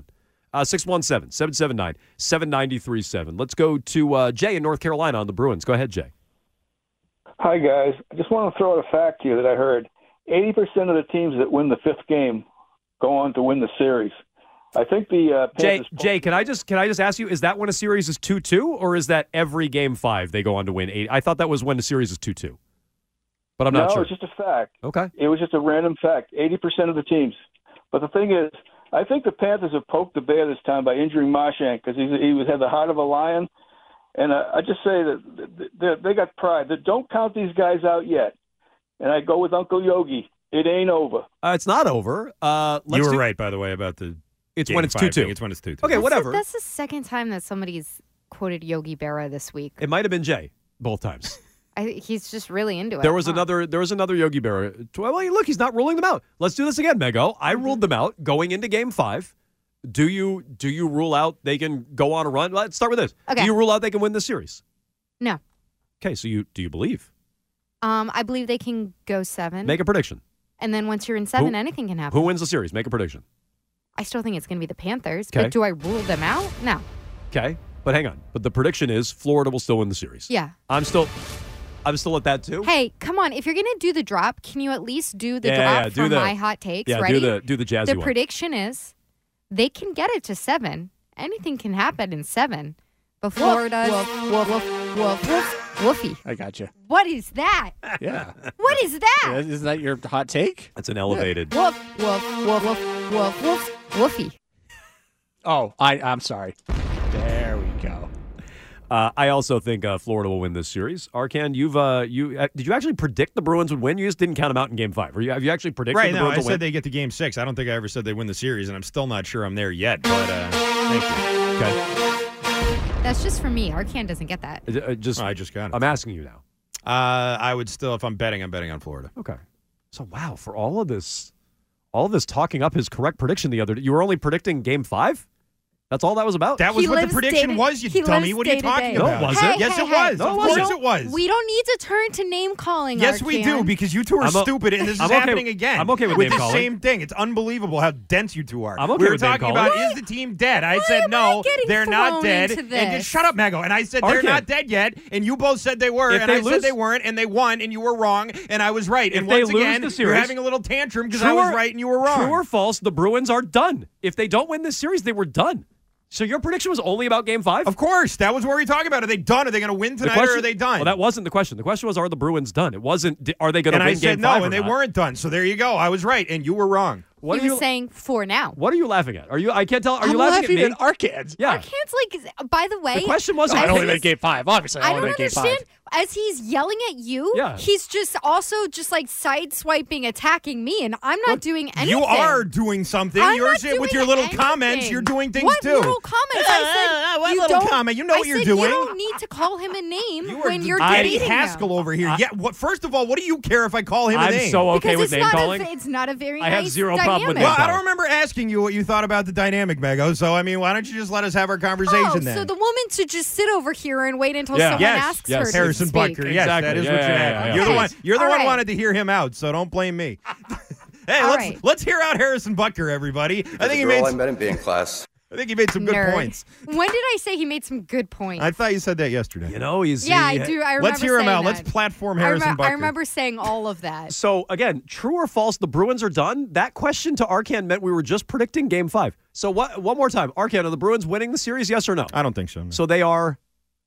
[SPEAKER 10] 617-779-7937. Let's go to Jay in North Carolina on the Bruins. Go ahead, Jay.
[SPEAKER 22] Hi, guys. I just want to throw out a fact here that I heard. 80% of the teams that win the 5th game go on to win the series. I think the
[SPEAKER 10] Jay, can I just ask you, is that when a series is 2-2, or is that every game 5 they go on to win 8? I thought that was when the series is 2-2. But I'm not sure.
[SPEAKER 22] No, it's just a fact.
[SPEAKER 10] Okay.
[SPEAKER 22] It was just a random fact. 80% of the teams. But the thing is, I think the Panthers have poked the bear this time by injuring Marchand because he had the heart of a lion. And I just say that they got pride. Don't count these guys out yet. And I go with Uncle Yogi. It ain't over.
[SPEAKER 10] It's not over.
[SPEAKER 11] You were right, by the way, about the
[SPEAKER 10] It's when it's 2-2.
[SPEAKER 11] It's when it's 2-2.
[SPEAKER 10] Okay, whatever.
[SPEAKER 12] That's the second time that somebody's quoted Yogi Berra this week.
[SPEAKER 10] It might have been Jay both times.
[SPEAKER 12] He's just really into it.
[SPEAKER 10] There was another Yogi Berra. Well, look, he's not ruling them out. Let's do this again, Mego. I ruled them out going into Game 5. Do you rule out they can go on a run? Let's start with this.
[SPEAKER 12] Okay.
[SPEAKER 10] Do you rule out they can win this series?
[SPEAKER 12] No.
[SPEAKER 10] Okay, so do you believe?
[SPEAKER 12] I believe they can go 7.
[SPEAKER 10] Make a prediction.
[SPEAKER 12] And then once you're in 7, anything can happen.
[SPEAKER 10] Who wins the series? Make a prediction.
[SPEAKER 12] I still think it's going to be the Panthers,
[SPEAKER 10] okay.
[SPEAKER 12] But do I rule them out? No.
[SPEAKER 10] Okay, but hang on. But the prediction is Florida will still win the series.
[SPEAKER 12] Yeah.
[SPEAKER 10] I'm still at that too.
[SPEAKER 12] Hey, come on. If you're going to do the drop, can you at least do the drop for my hot takes?
[SPEAKER 10] Yeah,
[SPEAKER 12] Ready?
[SPEAKER 10] do the jazzy
[SPEAKER 12] The
[SPEAKER 10] one.
[SPEAKER 12] prediction is they can get it to 7. Anything can happen in 7. But Florida's woofy.
[SPEAKER 14] I got you.
[SPEAKER 12] What is that?
[SPEAKER 14] Yeah.
[SPEAKER 12] What is that?
[SPEAKER 14] Isn't that your hot take?
[SPEAKER 10] That's an elevated.
[SPEAKER 12] Woof, woofy.
[SPEAKER 14] Oh, I'm sorry. There we go.
[SPEAKER 10] I also think Florida will win this series. Arcan, did you actually predict the Bruins would win? You just didn't count them out in Game 5. Have you actually predicted the Bruins
[SPEAKER 11] I
[SPEAKER 10] will win?
[SPEAKER 11] said they get to Game 6. I don't think I ever said they win the series, and I'm still not sure I'm there yet. But thank you.
[SPEAKER 10] Okay.
[SPEAKER 12] That's just for me. Arcan doesn't get that.
[SPEAKER 11] I just got it.
[SPEAKER 10] I'm asking you now.
[SPEAKER 11] I would still, if I'm betting on Florida.
[SPEAKER 10] Okay. So wow, for all of this talking up his correct prediction the other day, you were only predicting Game 5? That's all that was about.
[SPEAKER 11] That was what the prediction was, you dummy. What are you talking about?
[SPEAKER 10] No, it wasn't.
[SPEAKER 11] Yes, it was.
[SPEAKER 10] No,
[SPEAKER 11] of course it was.
[SPEAKER 12] We don't need to turn to name calling.
[SPEAKER 11] Yes, we do, because you two are stupid, and this is happening again.
[SPEAKER 10] I'm okay with
[SPEAKER 11] the
[SPEAKER 10] name calling.
[SPEAKER 11] same thing. It's unbelievable how dense you two are.
[SPEAKER 10] I'm okay
[SPEAKER 11] we were
[SPEAKER 10] with name
[SPEAKER 11] talking
[SPEAKER 10] calling.
[SPEAKER 11] about, is the team dead? I said, no, they're not dead. And just shut up, Mego. And I said, they're not dead yet, and you both said they were, and I said they weren't, and they won, and you were wrong, and I was right. And once again, you're having a little tantrum because I was right and you were wrong.
[SPEAKER 10] True or false, the Bruins are done. If they don't win this series, they were done. So your prediction was only about Game 5?
[SPEAKER 11] Of course. That was what we were talking about. Are they done? Are they going to win tonight, or are they done?
[SPEAKER 10] Well, that wasn't the question. The question was, are the Bruins done? It wasn't, are they going to win Game 5
[SPEAKER 11] no, and they weren't done. So there you go. I was right, and you were wrong.
[SPEAKER 12] He was saying 4 now.
[SPEAKER 10] What are you laughing at? I can't tell. Are
[SPEAKER 14] I'm
[SPEAKER 10] you laughing at me?
[SPEAKER 14] Arcans.
[SPEAKER 10] Yeah.
[SPEAKER 12] Arcans, by the way.
[SPEAKER 10] The question wasn't.
[SPEAKER 14] I only made Game 5. Obviously,
[SPEAKER 12] I don't understand. As he's yelling at you, he's just also just like sideswiping, attacking me, and I'm not doing anything.
[SPEAKER 11] You are doing something. With your little comments, you're doing things
[SPEAKER 12] what
[SPEAKER 11] too.
[SPEAKER 12] What little comments? I said,
[SPEAKER 11] what
[SPEAKER 12] you
[SPEAKER 11] little
[SPEAKER 12] don't,
[SPEAKER 11] comment? You know what
[SPEAKER 12] I
[SPEAKER 11] you're
[SPEAKER 12] said
[SPEAKER 11] doing.
[SPEAKER 12] You don't need to call him a name when you're
[SPEAKER 11] Eddie
[SPEAKER 12] dating
[SPEAKER 11] Haskell
[SPEAKER 12] him.
[SPEAKER 11] over here. First of all, what do you care if I call him a name?
[SPEAKER 10] I'm so okay with name calling.
[SPEAKER 12] It's not a very
[SPEAKER 10] I have
[SPEAKER 12] nice
[SPEAKER 10] zero
[SPEAKER 12] dynamic.
[SPEAKER 10] problem with name
[SPEAKER 11] Well, I
[SPEAKER 10] calling.
[SPEAKER 11] don't remember asking you what you thought about the dynamic, Mego. So, I mean, why don't you just let us have our conversation then?
[SPEAKER 12] So the woman should just sit over here and wait until someone asks her to
[SPEAKER 11] Harrison
[SPEAKER 12] speak.
[SPEAKER 11] Butker. Yes, that is what should happen. You're the one who wanted to hear him out, so don't blame me. Hey, let's hear out Harrison Butker, everybody. I think he made.
[SPEAKER 1] I met him in class.
[SPEAKER 11] I think he made some good points.
[SPEAKER 12] When did I say he made some good points?
[SPEAKER 11] I thought you said that yesterday.
[SPEAKER 10] You know, he's.
[SPEAKER 12] Yeah, I do. I remember
[SPEAKER 11] Let's hear him out.
[SPEAKER 12] that.
[SPEAKER 11] Let's platform Harrison Butker.
[SPEAKER 12] I remember saying all of that.
[SPEAKER 10] So, again, true or false, the Bruins are done? That question to Arcan meant we were just predicting Game 5. So, one more time. Arcan, are the Bruins winning the series, yes or no?
[SPEAKER 11] I don't think so. No.
[SPEAKER 10] So, they are?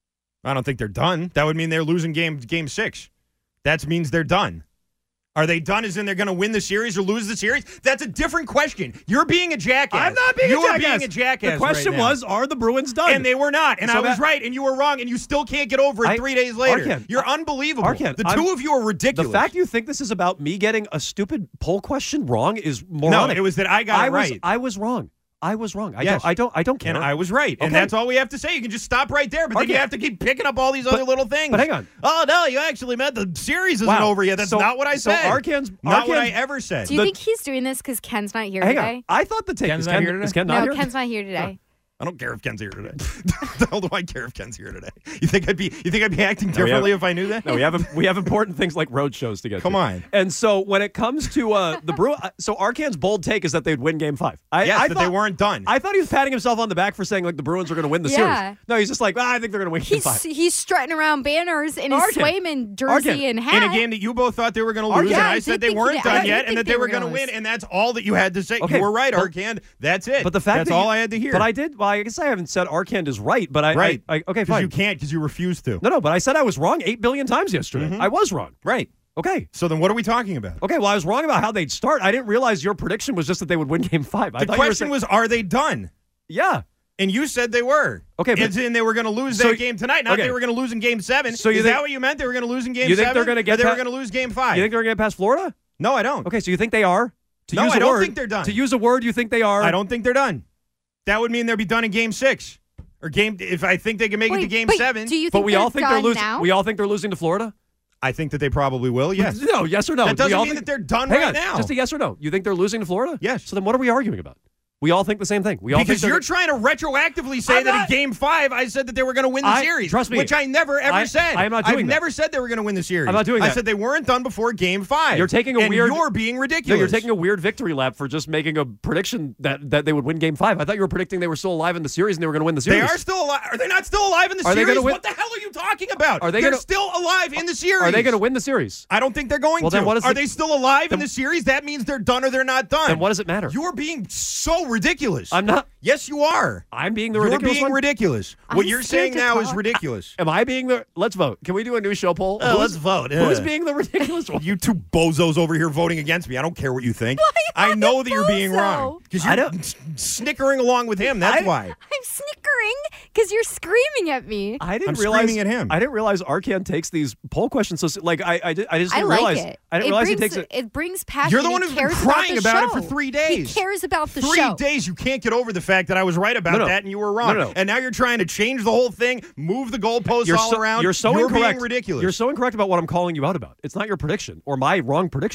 [SPEAKER 11] I don't think they're done. That would mean they're losing Game 6. That means they're done. Are they done as in they're going to win the series or lose the series? That's a different question. You're being a jackass.
[SPEAKER 10] I'm not being a jackass.
[SPEAKER 11] You are being a jackass.
[SPEAKER 10] The question
[SPEAKER 11] right now.
[SPEAKER 10] was, are the Bruins done?
[SPEAKER 11] And they were not. And
[SPEAKER 10] so
[SPEAKER 11] I was right, and you were wrong, and you still can't get over it 3 days later. You're unbelievable. The two of you are ridiculous.
[SPEAKER 10] The fact you think this is about me getting a stupid poll question wrong is moronic.
[SPEAKER 11] No, it was that I got it right.
[SPEAKER 10] I was wrong. I was wrong. I don't care.
[SPEAKER 11] And I was right. And that's all we have to say. You can just stop right there. But then you have to keep picking up all these other little things.
[SPEAKER 10] But hang on.
[SPEAKER 11] Oh, no, you actually meant the series isn't over yet. That's not what I said. Not what I ever said.
[SPEAKER 12] Do you think he's doing this because Ken's not here
[SPEAKER 10] hang
[SPEAKER 12] today?
[SPEAKER 10] On. I thought the take
[SPEAKER 11] Ken's not here today.
[SPEAKER 10] Is Ken not here?
[SPEAKER 12] No, Ken's not here today.
[SPEAKER 11] I don't care if Ken's here today. The hell do I care if Ken's here today? You think I'd be acting differently if I knew that?
[SPEAKER 10] No, we have important things like road shows to get
[SPEAKER 11] Come
[SPEAKER 10] to.
[SPEAKER 11] on.
[SPEAKER 10] And so when it comes to the Bruins, so Arcan's bold take is that they'd win Game 5. I
[SPEAKER 11] thought
[SPEAKER 10] they
[SPEAKER 11] weren't done.
[SPEAKER 10] I thought he was patting himself on the back for saying like the Bruins are going to win the series. No, he's just like, I think they're going to win Game 5.
[SPEAKER 12] He's strutting around banners in his Swayman jersey and hat.
[SPEAKER 11] In a game that you both thought they were going to lose, and I said they weren't done yet, and that they were going to win, and that's all that you had to say. You were right, Arcan. That's it.
[SPEAKER 10] But the fact
[SPEAKER 11] that's all I had to hear.
[SPEAKER 10] But I did. Well, I guess I haven't said Arcand is right, but okay, fine.
[SPEAKER 11] Because you can't, because you refuse to.
[SPEAKER 10] No, but I said I was wrong 8 billion times yesterday. I was wrong.
[SPEAKER 11] Right.
[SPEAKER 10] Okay.
[SPEAKER 11] So then what are we talking about?
[SPEAKER 10] Okay, well, I was wrong about how they'd start. I didn't realize your prediction was just that they would win Game 5.
[SPEAKER 11] The question was, are they done?
[SPEAKER 10] Yeah.
[SPEAKER 11] And you said they were.
[SPEAKER 10] Okay, but
[SPEAKER 11] as in they were going to lose that game tonight, not they were going to lose in Game 7.
[SPEAKER 10] So
[SPEAKER 11] is that what you meant? They were going to lose in Game 7?
[SPEAKER 10] You think they're going to get?
[SPEAKER 11] Or they were going to lose Game 5?
[SPEAKER 10] You think they're going to get past Florida?
[SPEAKER 11] No, I don't.
[SPEAKER 10] Okay, so you think they are?
[SPEAKER 11] No, I don't think they're done.
[SPEAKER 10] To use a word, you think they are?
[SPEAKER 11] I don't think they're done. That would mean they'll be done in Game 6. Or if I think they can make it to Game 7.
[SPEAKER 12] Do you think
[SPEAKER 10] but we all think they're losing.
[SPEAKER 12] Now?
[SPEAKER 10] We all think they're losing to Florida.
[SPEAKER 11] I think that they probably will. Yes.
[SPEAKER 10] No. Yes or no.
[SPEAKER 11] That doesn't mean that they're done right now.
[SPEAKER 10] Just a yes or no. You think they're losing to Florida?
[SPEAKER 11] Yes.
[SPEAKER 10] So then what are we arguing about? We all think the same thing.
[SPEAKER 11] Because you're trying to retroactively say that in Game 5, I said that they were going to win the series.
[SPEAKER 10] Trust me.
[SPEAKER 11] Which I never, ever said.
[SPEAKER 10] I'm not doing
[SPEAKER 11] I've never said they were going to win the series.
[SPEAKER 10] I'm not doing that.
[SPEAKER 11] I said they weren't done before Game 5.
[SPEAKER 10] You're taking a
[SPEAKER 11] weird... you're being ridiculous.
[SPEAKER 10] No, you're taking a weird victory lap for just making a prediction that they would win Game 5. I thought you were predicting they were still alive in the series and they were going to win the series.
[SPEAKER 11] They are still alive. Are they not still alive in the series? What the hell are you talking about? They're still alive in the series.
[SPEAKER 10] Are they going to win the series?
[SPEAKER 11] I don't think they're going to.
[SPEAKER 10] Then what
[SPEAKER 11] are they still alive in the series? That means they're done or they're not done.
[SPEAKER 10] Then what does it matter?
[SPEAKER 11] You're being so ridiculous.
[SPEAKER 10] I'm not.
[SPEAKER 11] Yes, you are.
[SPEAKER 10] I'm being the ridiculous one?
[SPEAKER 11] You're being ridiculous. What you're saying now is ridiculous.
[SPEAKER 10] Am I being the... Let's vote. Can we do a new show poll?
[SPEAKER 11] Let's vote.
[SPEAKER 10] Who's being the ridiculous one?
[SPEAKER 11] You two bozos over here voting against me. I don't care what you think. I know that you're being wrong. Because you're snickering along with him. That's why.
[SPEAKER 12] I'm snickering because you're screaming at me.
[SPEAKER 10] I didn't
[SPEAKER 11] I'm
[SPEAKER 10] realize
[SPEAKER 11] screaming at him.
[SPEAKER 10] I didn't realize Arcan takes these poll questions so like I just didn't
[SPEAKER 12] like
[SPEAKER 10] realize
[SPEAKER 12] it.
[SPEAKER 10] I didn't realize he takes it.
[SPEAKER 12] It brings passion.
[SPEAKER 11] You're the one who's been crying about it for 3 days.
[SPEAKER 12] He cares about the
[SPEAKER 11] 3
[SPEAKER 12] show.
[SPEAKER 11] days. You can't get over the fact that I was right about that and you were wrong.
[SPEAKER 10] No.
[SPEAKER 11] And now you're trying to change the whole thing, move the goalposts all around.
[SPEAKER 10] You're so
[SPEAKER 11] you're
[SPEAKER 10] incorrect.
[SPEAKER 11] Being ridiculous.
[SPEAKER 10] You're so incorrect about what I'm calling you out about. It's not your prediction or my wrong prediction.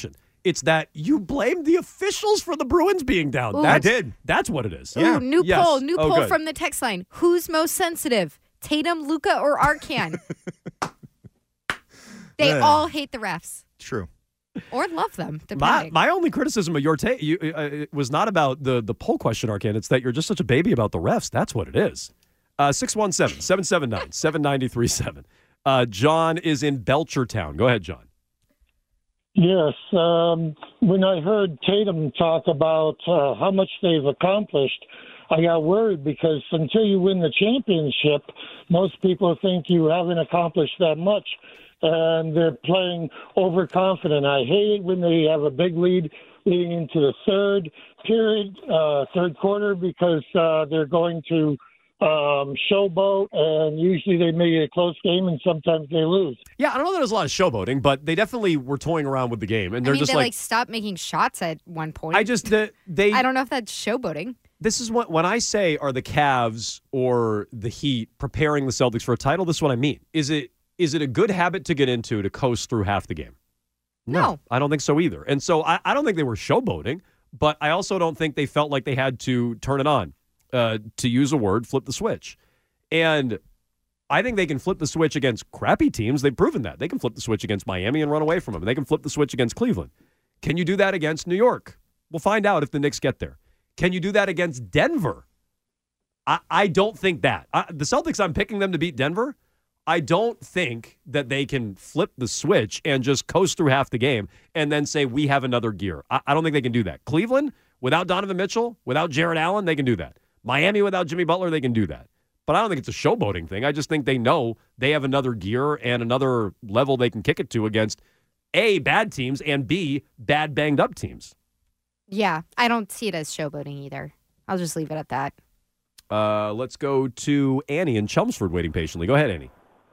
[SPEAKER 10] It's that you blamed the officials for the Bruins being down.
[SPEAKER 12] Ooh.
[SPEAKER 11] I did.
[SPEAKER 10] That's what it is.
[SPEAKER 12] Ooh, new
[SPEAKER 10] Yes.
[SPEAKER 12] poll. New
[SPEAKER 10] Oh,
[SPEAKER 12] poll
[SPEAKER 10] good.
[SPEAKER 12] from the text line. Who's most sensitive? Tatum, Luka, or Arcan? They all hate the refs.
[SPEAKER 11] True.
[SPEAKER 12] Or love them, depending.
[SPEAKER 10] My only criticism of your take was not about the poll question, Arcan. It's that you're just such a baby about the refs. That's what it is. 617-779-7937. John is in Belchertown. Go ahead, John.
[SPEAKER 1] Yes. When I heard Tatum talk about how much they've accomplished, I got worried because until you win the championship, most people think you haven't accomplished that much. And they're playing overconfident. I hate it when they have a big lead leading into the third quarter, because they're going to showboat, and usually they make it a close game, and sometimes they lose.
[SPEAKER 10] Yeah, I don't know that there's a lot of showboating, but they definitely were toying around with the game, and they're just
[SPEAKER 12] they stopped making shots at one point.
[SPEAKER 10] I just they.
[SPEAKER 12] I don't know if that's showboating.
[SPEAKER 10] This is what when I say are the Cavs or the Heat preparing the Celtics for a title. This is what I mean. Is it a good habit to get into to coast through half the game?
[SPEAKER 12] No.
[SPEAKER 10] I don't think so either. And so I don't think they were showboating, but I also don't think they felt like they had to turn it on, to use a word, flip the switch. And I think they can flip the switch against crappy teams. They've proven that. They can flip the switch against Miami and run away from them. And they can flip the switch against Cleveland. Can you do that against New York? We'll find out if the Knicks get there. Can you do that against Denver? I don't think that. The Celtics, I'm picking them to beat Denver. I don't think that they can flip the switch and just coast through half the game and then say, we have another gear. I don't think they can do that. Cleveland, without Donovan Mitchell, without Jared Allen, they can do that. Miami, without Jimmy Butler, they can do that. But I don't think it's a showboating thing. I just think they know they have another gear and another level they can kick it to against, A, bad teams, and B, bad banged-up teams.
[SPEAKER 12] Yeah, I don't see it as showboating either. I'll just leave it at that.
[SPEAKER 10] Let's go to Annie in Chelmsford waiting patiently. Go ahead, Annie.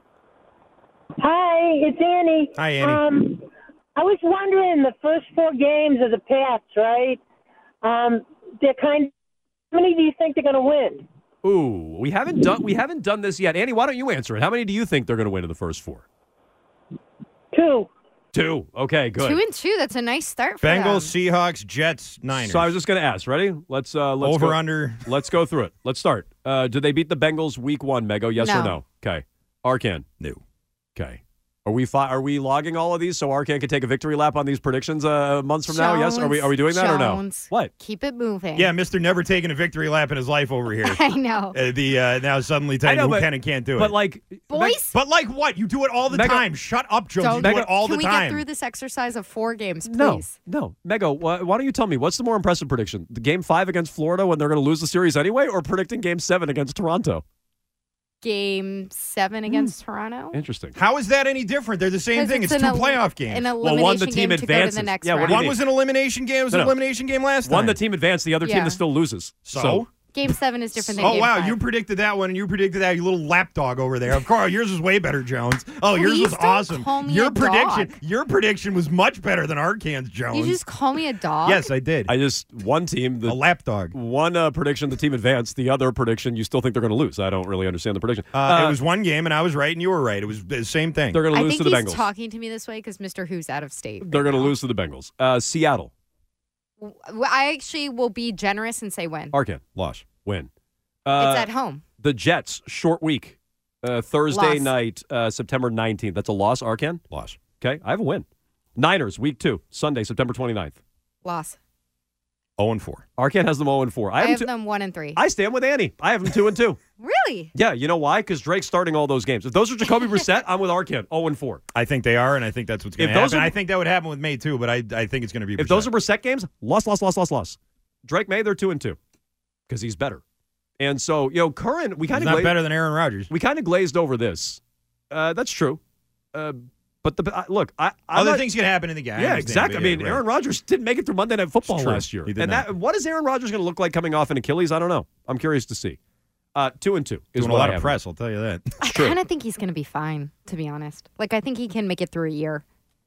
[SPEAKER 2] Hi, it's Annie.
[SPEAKER 11] Hi, Annie.
[SPEAKER 2] I was wondering, the first 4 games of the Pats, right? They're how many do you think they're going to win?
[SPEAKER 10] Ooh, we haven't done this yet. Annie, why don't you answer it? How many do you think they're going to win in the first 4?
[SPEAKER 2] 2.
[SPEAKER 10] 2. Okay, good.
[SPEAKER 12] 2-2. That's a nice start for
[SPEAKER 11] Bengals,
[SPEAKER 12] them.
[SPEAKER 11] Seahawks, Jets, Niners.
[SPEAKER 10] So I was just going to ask. Ready? Let's
[SPEAKER 11] over
[SPEAKER 10] go.
[SPEAKER 11] under.
[SPEAKER 10] Let's go through it. Let's start. Did they beat the Bengals week 1, Mego? Yes or no? Okay. Arcan?
[SPEAKER 11] No.
[SPEAKER 10] Okay. Are we logging all of these so Arcan can take a victory lap on these predictions months from now? Yes. Are we doing that or no? What?
[SPEAKER 12] Keep it moving.
[SPEAKER 11] Yeah, Mr. Never taking a victory lap in his life over here.
[SPEAKER 12] I know.
[SPEAKER 11] Now suddenly telling you who can and can't do it.
[SPEAKER 10] But like,
[SPEAKER 12] boys.
[SPEAKER 11] But like what? You do it all the time. Shut up, Jones. You do it all the time.
[SPEAKER 12] Can we get through this exercise of 4 games, please?
[SPEAKER 10] No. Mego, why don't you tell me what's the more impressive prediction? The game 5 against Florida when they're going to lose the series anyway, or predicting game 7 against Toronto?
[SPEAKER 12] Game 7 against Toronto.
[SPEAKER 10] Interesting.
[SPEAKER 11] How is that any different? They're the same thing. It's 2 playoff games.
[SPEAKER 12] An elimination game to go to the next round.
[SPEAKER 11] One was an elimination game. It was an elimination game last time.
[SPEAKER 10] One, the team advanced. The other team that still loses. So
[SPEAKER 12] Game 7 is different than
[SPEAKER 11] Game
[SPEAKER 12] Game 5.
[SPEAKER 11] You predicted that one, and you predicted that, you little lapdog over there. Of course, yours was way better, Jones. Oh, yours was awesome.
[SPEAKER 12] Call me
[SPEAKER 11] Your
[SPEAKER 12] a
[SPEAKER 11] prediction,
[SPEAKER 12] dog.
[SPEAKER 11] your prediction was much better than Arcan's, Jones.
[SPEAKER 12] You just call me a dog?
[SPEAKER 11] Yes, I did.
[SPEAKER 10] One team,
[SPEAKER 11] a lapdog.
[SPEAKER 10] One prediction, the team advanced. The other prediction, you still think they're going to lose. I don't really understand the prediction.
[SPEAKER 11] It was one game, and I was right, and you were right. It was the same thing.
[SPEAKER 10] They're going to lose to the Bengals.
[SPEAKER 12] I think he's talking to me this way because Mr. Who's out of state.
[SPEAKER 10] They're going to lose to the Bengals. Seattle.
[SPEAKER 12] I actually will be generous and say win.
[SPEAKER 10] Arcan, loss, win.
[SPEAKER 12] It's at home.
[SPEAKER 10] The Jets, short week. Thursday
[SPEAKER 12] Loss.
[SPEAKER 10] night, September 19th. That's a loss, Arcan?
[SPEAKER 11] Loss.
[SPEAKER 10] Okay, I have a win. Niners, week 2, Sunday, September 29th.
[SPEAKER 12] Loss.
[SPEAKER 11] 0-4.
[SPEAKER 10] Arcan has them 0-4.
[SPEAKER 12] I have them 1-3.
[SPEAKER 10] I stand with Annie. I have them 2-2.
[SPEAKER 12] Really?
[SPEAKER 10] Yeah, you know why? Because Drake's starting all those games. If those are Jacoby Brissett, I'm with Arcan, 0-4.
[SPEAKER 11] I think they are, and I think that's what's going to happen. I think that would happen with May, too, but I think it's going to be Brissett.
[SPEAKER 10] If those are Brissett games, loss. Drake May, they're 2-2 because he's better. And so, current, we kind of
[SPEAKER 11] not better than Aaron Rodgers.
[SPEAKER 10] We kind of glazed over this. That's true. But look,
[SPEAKER 11] other things can happen in the game.
[SPEAKER 10] Yeah, exactly. I mean, Aaron Rodgers didn't make it through Monday Night Football last year.
[SPEAKER 11] He did not.
[SPEAKER 10] What is Aaron Rodgers going to look like coming off an Achilles? I don't know. I'm curious to see. 2-2 is
[SPEAKER 11] doing a lot of press. I'll tell you that.
[SPEAKER 12] I kind of think he's going to be fine, to be honest. Like, I think he can make it through a year.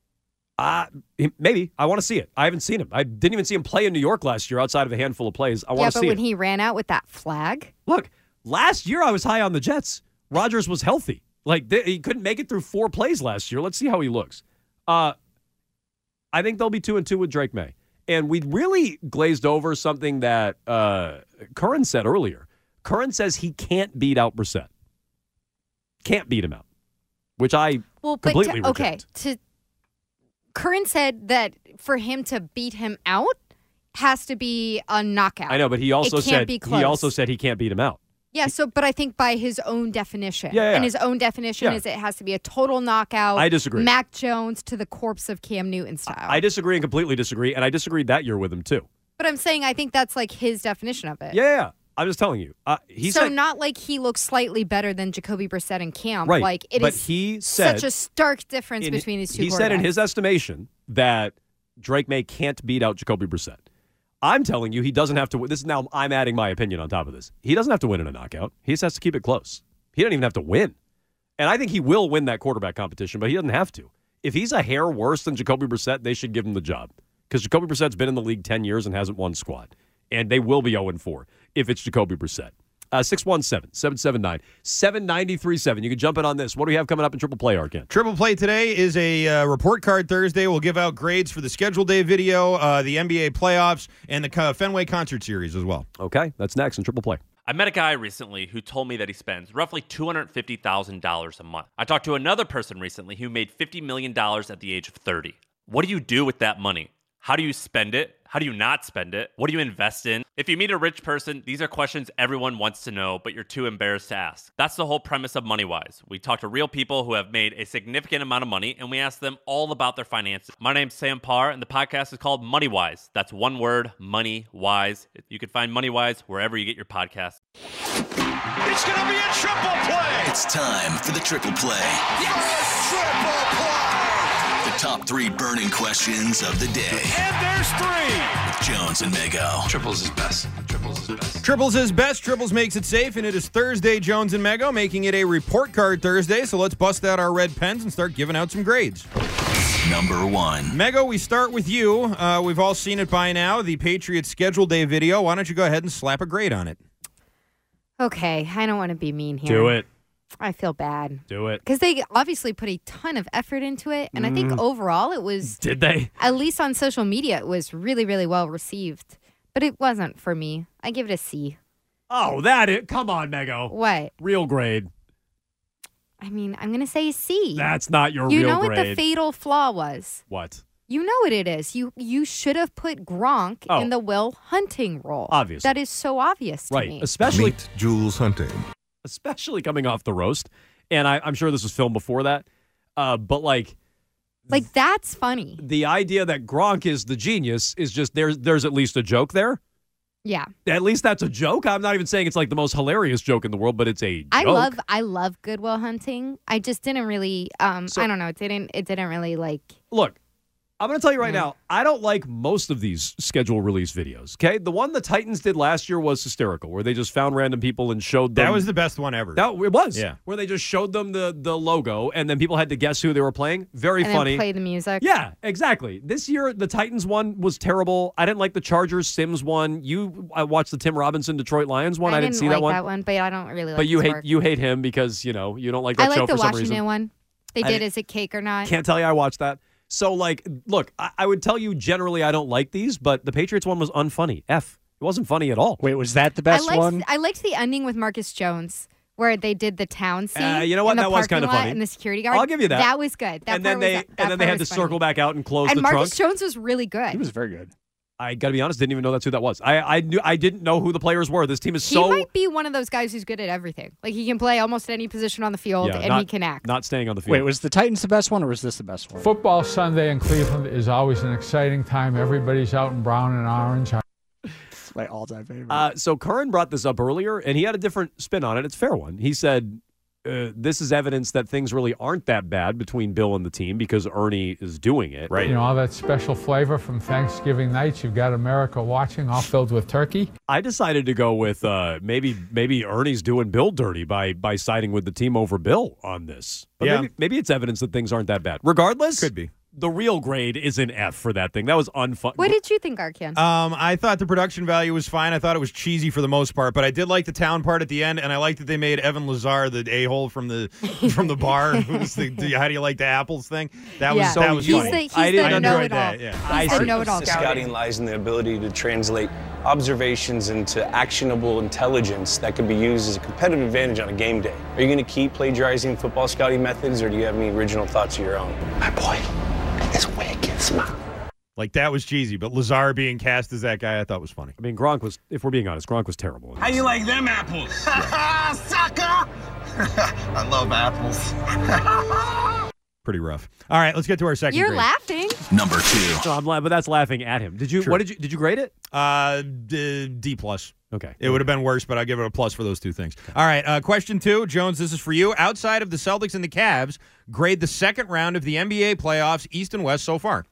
[SPEAKER 10] Maybe. I want to see it. I haven't seen him. I didn't even see him play in New York last year outside of a handful of plays. I want to see it.
[SPEAKER 12] Yeah, but when he ran out with that flag.
[SPEAKER 10] Look, last year I was high on the Jets. Rodgers was healthy. Like, he couldn't make it through 4 plays last year. Let's see how he looks. I I think they'll be 2-2 with Drake May. And we really glazed over something that Curran said earlier. Curran says he can't beat out Brissett. Can't beat him out, which I completely reject.
[SPEAKER 12] Curran said that for him to beat him out has to be a knockout.
[SPEAKER 10] I know, but he also said
[SPEAKER 12] be close.
[SPEAKER 10] he also said he can't beat him out.
[SPEAKER 12] Yeah, but I think by his own definition.
[SPEAKER 10] Yeah.
[SPEAKER 12] And his own definition is it has to be a total knockout.
[SPEAKER 10] I disagree.
[SPEAKER 12] Mac Jones to the corpse of Cam Newton style.
[SPEAKER 10] I disagree and completely disagree, and I disagreed that year with him too.
[SPEAKER 12] But I'm saying I think that's like his definition of it.
[SPEAKER 10] Yeah. I'm just telling you. He said,
[SPEAKER 12] not like he looks slightly better than Jacoby Brissett and Cam.
[SPEAKER 10] Right.
[SPEAKER 12] Like it
[SPEAKER 10] but
[SPEAKER 12] is
[SPEAKER 10] he said,
[SPEAKER 12] such a stark difference between these two.
[SPEAKER 10] He said in his estimation that Drake May can't beat out Jacoby Brissett. I'm telling you, he doesn't have to. This is now I'm adding my opinion on top of this. He doesn't have to win in a knockout. He just has to keep it close. He doesn't even have to win. And I think he will win that quarterback competition, but he doesn't have to. If he's a hair worse than Jacoby Brissett, they should give him the job. Because Jacoby Brissett's been in the league 10 years and hasn't won squad. And they will be 0-4 if it's Jacoby Brissett. 617-779-7937. You can jump in on this. What do we have coming up in Triple Play, Arkin?
[SPEAKER 11] Triple Play today is a report card Thursday. We'll give out grades for the schedule day video, the NBA playoffs, and the Fenway Concert Series as well.
[SPEAKER 10] Okay, that's next in Triple Play.
[SPEAKER 5] I met a guy recently who told me that he spends roughly $250,000 a month. I talked to another person recently who made $50 million at the age of 30. What do you do with that money? How do you spend it? How do you not spend it? What do you invest in? If you meet a rich person, these are questions everyone wants to know, but you're too embarrassed to ask. That's the whole premise of MoneyWise. We talk to real people who have made a significant amount of money, and we ask them all about their finances. My name's Sam Parr, and the podcast is called MoneyWise. That's one word, MoneyWise. You can find MoneyWise wherever you get your podcasts.
[SPEAKER 6] It's going to be a triple play. It's time for the triple play. Yes! Triple play. The top 3 burning questions of the day.
[SPEAKER 9] And there's 3.
[SPEAKER 6] With Jones and Mego.
[SPEAKER 7] Triples is best.
[SPEAKER 11] Triples is best. Triples makes it safe, and it is Thursday, Jones and Mego, making it a report card Thursday. So let's bust out our red pens and start giving out some grades.
[SPEAKER 6] Number 1.
[SPEAKER 11] Mego, we start with you. We've all seen it by now, the Patriots schedule day video. Why don't you go ahead and slap a grade on it?
[SPEAKER 12] Okay, I don't want to be mean here.
[SPEAKER 10] Do it.
[SPEAKER 12] I feel bad.
[SPEAKER 10] Do it.
[SPEAKER 12] Because they obviously put a ton of effort into it. And I think overall it was...
[SPEAKER 10] Did they?
[SPEAKER 12] At least on social media, it was really, really well received. But it wasn't for me. I give it a C.
[SPEAKER 10] Oh, come on, Mego.
[SPEAKER 12] What?
[SPEAKER 10] Real grade.
[SPEAKER 12] I mean, I'm going to say C.
[SPEAKER 10] That's not your
[SPEAKER 12] real grade. You know
[SPEAKER 10] grade.
[SPEAKER 12] what the fatal flaw was?
[SPEAKER 10] What?
[SPEAKER 12] You know what it is. You should have put Gronk in the Will Hunting role.
[SPEAKER 10] Obviously.
[SPEAKER 12] That is so obvious to me.
[SPEAKER 10] Especially...
[SPEAKER 18] Meet Jules Hunting.
[SPEAKER 10] Especially coming off the roast. And I'm sure this was filmed before that. But like
[SPEAKER 12] that's funny.
[SPEAKER 10] The idea that Gronk is the genius is just there's at least a joke there.
[SPEAKER 12] Yeah.
[SPEAKER 10] At least that's a joke. I'm not even saying it's like the most hilarious joke in the world, but it's a joke.
[SPEAKER 12] I love Good Will Hunting. I just didn't really I don't know, it didn't really like.
[SPEAKER 10] Look, I'm going to tell you right now, I don't like most of these schedule release videos, okay? The one the Titans did last year was hysterical, where they just found random people and showed them.
[SPEAKER 11] That was the best one ever.
[SPEAKER 10] It was.
[SPEAKER 11] Yeah.
[SPEAKER 10] Where they just showed them the logo, and then people had to guess who they were playing. Very funny.
[SPEAKER 12] And play the music.
[SPEAKER 10] Yeah, exactly. This year, the Titans one was terrible. I didn't like the Chargers Sims one. I watched the Tim Robinson Detroit Lions one. I didn't see
[SPEAKER 12] like
[SPEAKER 10] that one.
[SPEAKER 12] But I don't really like
[SPEAKER 10] But you
[SPEAKER 12] his work.
[SPEAKER 10] you hate him because, you don't like that show for some reason.
[SPEAKER 12] I like the Washington one. They did Is It Cake or Not?
[SPEAKER 10] Can't tell you I watched that. So, look, I would tell you generally I don't like these, but the Patriots one was unfunny. It wasn't funny at all.
[SPEAKER 14] Wait, was that the best one?
[SPEAKER 12] I liked the ending with Marcus Jones, where they did the town scene.
[SPEAKER 10] You know what?
[SPEAKER 12] That
[SPEAKER 10] was kind of funny.
[SPEAKER 12] And the security guard.
[SPEAKER 10] I'll give you that.
[SPEAKER 12] That was good.
[SPEAKER 10] And then they had to circle back out and close the trunk.
[SPEAKER 12] And Marcus Jones was really good.
[SPEAKER 14] He was very good.
[SPEAKER 10] I got to be honest, didn't even know that's who that was. I didn't know who the players were. This team is
[SPEAKER 12] He might be one of those guys who's good at everything. Like, he can play almost any position on the field, and he can act.
[SPEAKER 10] Not staying on the field.
[SPEAKER 14] Wait, was the Titans the best one, or was this the best one?
[SPEAKER 23] Football Sunday in Cleveland is always an exciting time. Everybody's out in brown and orange.
[SPEAKER 14] It's my all-time favorite.
[SPEAKER 10] So Curran brought this up earlier, and he had a different spin on it. It's a fair one. He said, this is evidence that things really aren't that bad between Bill and the team because Ernie is doing it.
[SPEAKER 23] Right. You know, all that special flavor from Thanksgiving nights. You've got America watching, all filled with turkey.
[SPEAKER 10] I decided to go with maybe Ernie's doing Bill dirty by siding with the team over Bill on this. But maybe it's evidence that things aren't that bad. Regardless,
[SPEAKER 11] could be.
[SPEAKER 10] the real grade is an F for that thing. That was unfun.
[SPEAKER 12] What did you think, Arkan?
[SPEAKER 11] I thought the production value was fine. I thought it was cheesy for the most part, but I did like the town part at the end, and I liked that they made Evan Lazar the a-hole from the bar. Who's how do you like the apples thing? That was funny.
[SPEAKER 12] I didn't enjoy
[SPEAKER 11] that. Yeah.
[SPEAKER 12] He's the know-it-all.
[SPEAKER 7] Scouting lies in the ability to translate observations into actionable intelligence that could be used as a competitive advantage on a game day. Are you going to keep plagiarizing football scouting methods, or do you have any original thoughts of your own? My boy is wicked smart.
[SPEAKER 11] Like, that was cheesy, but Lazar being cast as that guy I thought was funny.
[SPEAKER 10] I mean, Gronk was, if we're being honest, Gronk was terrible.
[SPEAKER 21] How you like them apples? Sucker! I love apples.
[SPEAKER 11] Pretty rough. All right, let's get to our second
[SPEAKER 12] You're
[SPEAKER 11] grade.
[SPEAKER 12] laughing.
[SPEAKER 6] Number 2.
[SPEAKER 10] No, but that's laughing at him. Did you?
[SPEAKER 11] True.
[SPEAKER 10] What did you grade it?
[SPEAKER 11] D plus.
[SPEAKER 10] Okay.
[SPEAKER 11] It would have been worse, but I'll give it a plus for those two things. All right, question 2. Jones, this is for you. Outside of the Celtics and the Cavs, grade the second round of the NBA playoffs, East and West, so far.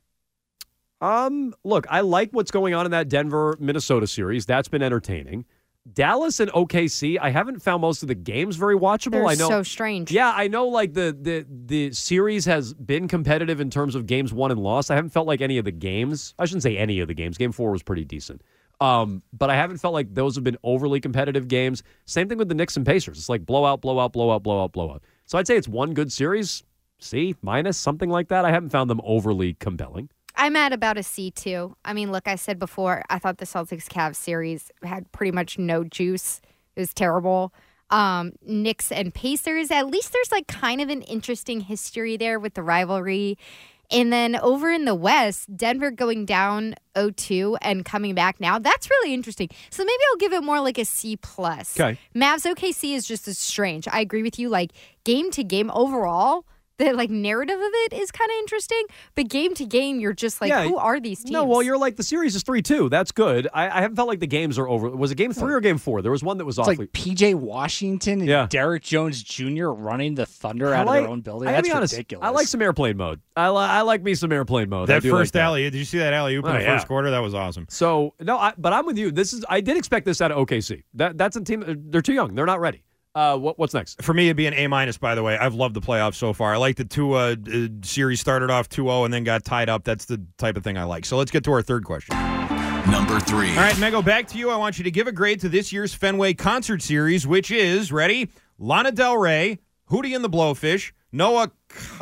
[SPEAKER 10] Look, I like what's going on in that Denver-Minnesota series. That's been entertaining. Dallas and OKC, I haven't found most of the games very watchable.
[SPEAKER 12] They're
[SPEAKER 10] I know,
[SPEAKER 12] so strange.
[SPEAKER 10] Yeah, I know like the series has been competitive in terms of games won and lost. I haven't felt like any of the games. I shouldn't say any of the games. Game 4 was pretty decent. But I haven't felt like those have been overly competitive games. Same thing with the Knicks and Pacers. It's like blowout, blowout, blowout, blowout, blowout. So I'd say it's one good series, C minus, something like that. I haven't found them overly compelling.
[SPEAKER 12] I'm at about a C, too. I mean, look, I said before, I thought the Celtics-Cavs series had pretty much no juice. It was terrible. Knicks and Pacers, at least there's like kind of an interesting history there with the rivalry. And then over in the West, Denver going down 0-2 and coming back now. That's really interesting. So maybe I'll give it more like a C+.
[SPEAKER 10] Okay.
[SPEAKER 12] Mavs OKC is just as strange. I agree with you. Like, game to game overall, the like narrative of it is kind of interesting, but game to game, you're just like, who are these teams?
[SPEAKER 10] No, well, you're like, the series is 3-2. That's good. I haven't felt like the games are over. Was it game 3 or game 4? There was one that was awfully.
[SPEAKER 14] It's like P.J. Washington and Derrick Jones Jr. running the Thunder out of their own building. That's ridiculous.
[SPEAKER 10] I like some airplane mode. I like me some airplane mode.
[SPEAKER 11] That first alley, did you see that alley-oop in the first quarter? That was awesome.
[SPEAKER 10] So, no, but I'm with you. I did expect this out of OKC. That's a team, they're too young. They're not ready. What's next?
[SPEAKER 11] For me, it'd be an A-, by the way. I've loved the playoffs so far. I like the two series started off 2-0 and then got tied up. That's the type of thing I like. So let's get to our third question.
[SPEAKER 6] Number 3.
[SPEAKER 11] All right, Mego, back to you. I want you to give a grade to this year's Fenway Concert Series, which is, ready? Lana Del Rey, Hootie and the Blowfish, Noah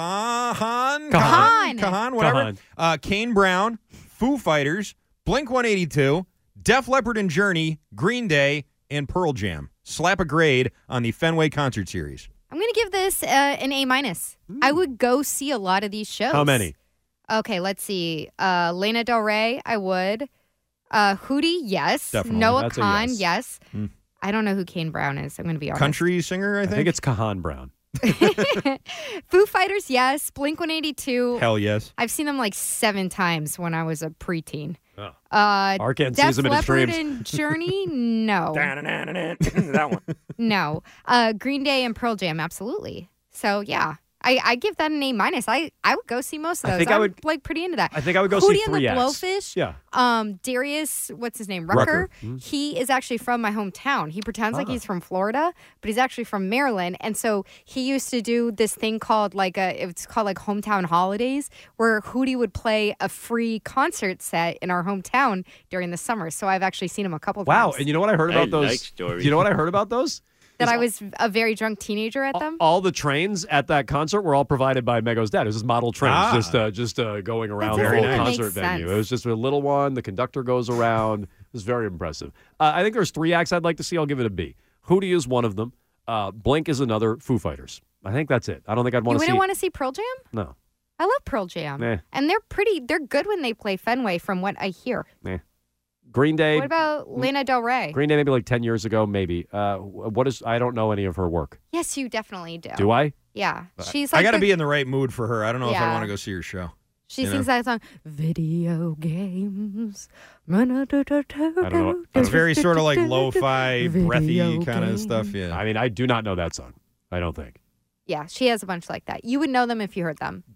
[SPEAKER 11] Kahan, whatever. Kane Brown, Foo Fighters, Blink-182, Def Leppard and Journey, Green Day, and Pearl Jam. Slap a grade on the Fenway Concert Series.
[SPEAKER 12] I'm going to give this an A-. I would go see a lot of these shows.
[SPEAKER 10] How many?
[SPEAKER 12] Okay, let's see. Lana Del Rey, I would. Hootie, yes.
[SPEAKER 11] Definitely.
[SPEAKER 12] Noah
[SPEAKER 10] That's a
[SPEAKER 12] Kahan,
[SPEAKER 10] yes.
[SPEAKER 12] yes. I don't know who Kane Brown is. I'm going to be honest.
[SPEAKER 11] Country singer, I think?
[SPEAKER 10] I think it's Kahan Brown.
[SPEAKER 12] Foo Fighters, yes. Blink-182.
[SPEAKER 11] Hell yes.
[SPEAKER 12] I've seen them like 7 times when I was a preteen.
[SPEAKER 10] Oh.
[SPEAKER 12] Def
[SPEAKER 10] sees them in his
[SPEAKER 12] Leppard
[SPEAKER 10] dreams.
[SPEAKER 12] and Journey, no.
[SPEAKER 11] That one.
[SPEAKER 12] No. Green Day and Pearl Jam, absolutely. So, yeah. I give that an A-. I would go see most of those.
[SPEAKER 10] I think I would
[SPEAKER 12] like pretty into that.
[SPEAKER 10] I think I would go
[SPEAKER 12] Hootie
[SPEAKER 10] see 3
[SPEAKER 12] and the
[SPEAKER 10] acts.
[SPEAKER 12] Blowfish.
[SPEAKER 10] Yeah.
[SPEAKER 12] Darius, what's his name? Rucker. He is actually from my hometown. He pretends like he's from Florida, but he's actually from Maryland. And so he used to do this thing called it's called Hometown Holidays, where Hootie would play a free concert set in our hometown during the summer. So I've actually seen him a couple times.
[SPEAKER 10] Wow. And you know what I heard about those? You know what I heard about those?
[SPEAKER 12] That I was a very drunk teenager at them?
[SPEAKER 10] All the trains at that concert were all provided by Mego's dad. It was just model trains, just going around the whole concert venue. It was just a little one. The conductor goes around. It was very impressive. I think there's 3 acts I'd like to see. I'll give it a B. Hootie is one of them. Blink is another. Foo Fighters. I think that's it. I don't think I'd want to see.
[SPEAKER 12] You wouldn't want to see Pearl Jam?
[SPEAKER 10] No.
[SPEAKER 12] I love Pearl Jam. And they're good when they play Fenway from what I hear.
[SPEAKER 10] Green Day.
[SPEAKER 12] What about Lana Del Rey?
[SPEAKER 10] Green Day maybe like 10 years ago, maybe. I don't know any of her work.
[SPEAKER 12] Yes, you definitely do.
[SPEAKER 10] Do I?
[SPEAKER 12] Yeah. She's like
[SPEAKER 11] I got to be in the right mood for her. I don't know if I want to go see her show.
[SPEAKER 12] She sings that song, Video Games.
[SPEAKER 11] I don't know. It's very sort of like lo-fi, breathy kind of stuff. Yeah.
[SPEAKER 10] I mean, I do not know that song. I don't think.
[SPEAKER 12] Yeah, she has a bunch like that. You would know them if you heard them.
[SPEAKER 10] B.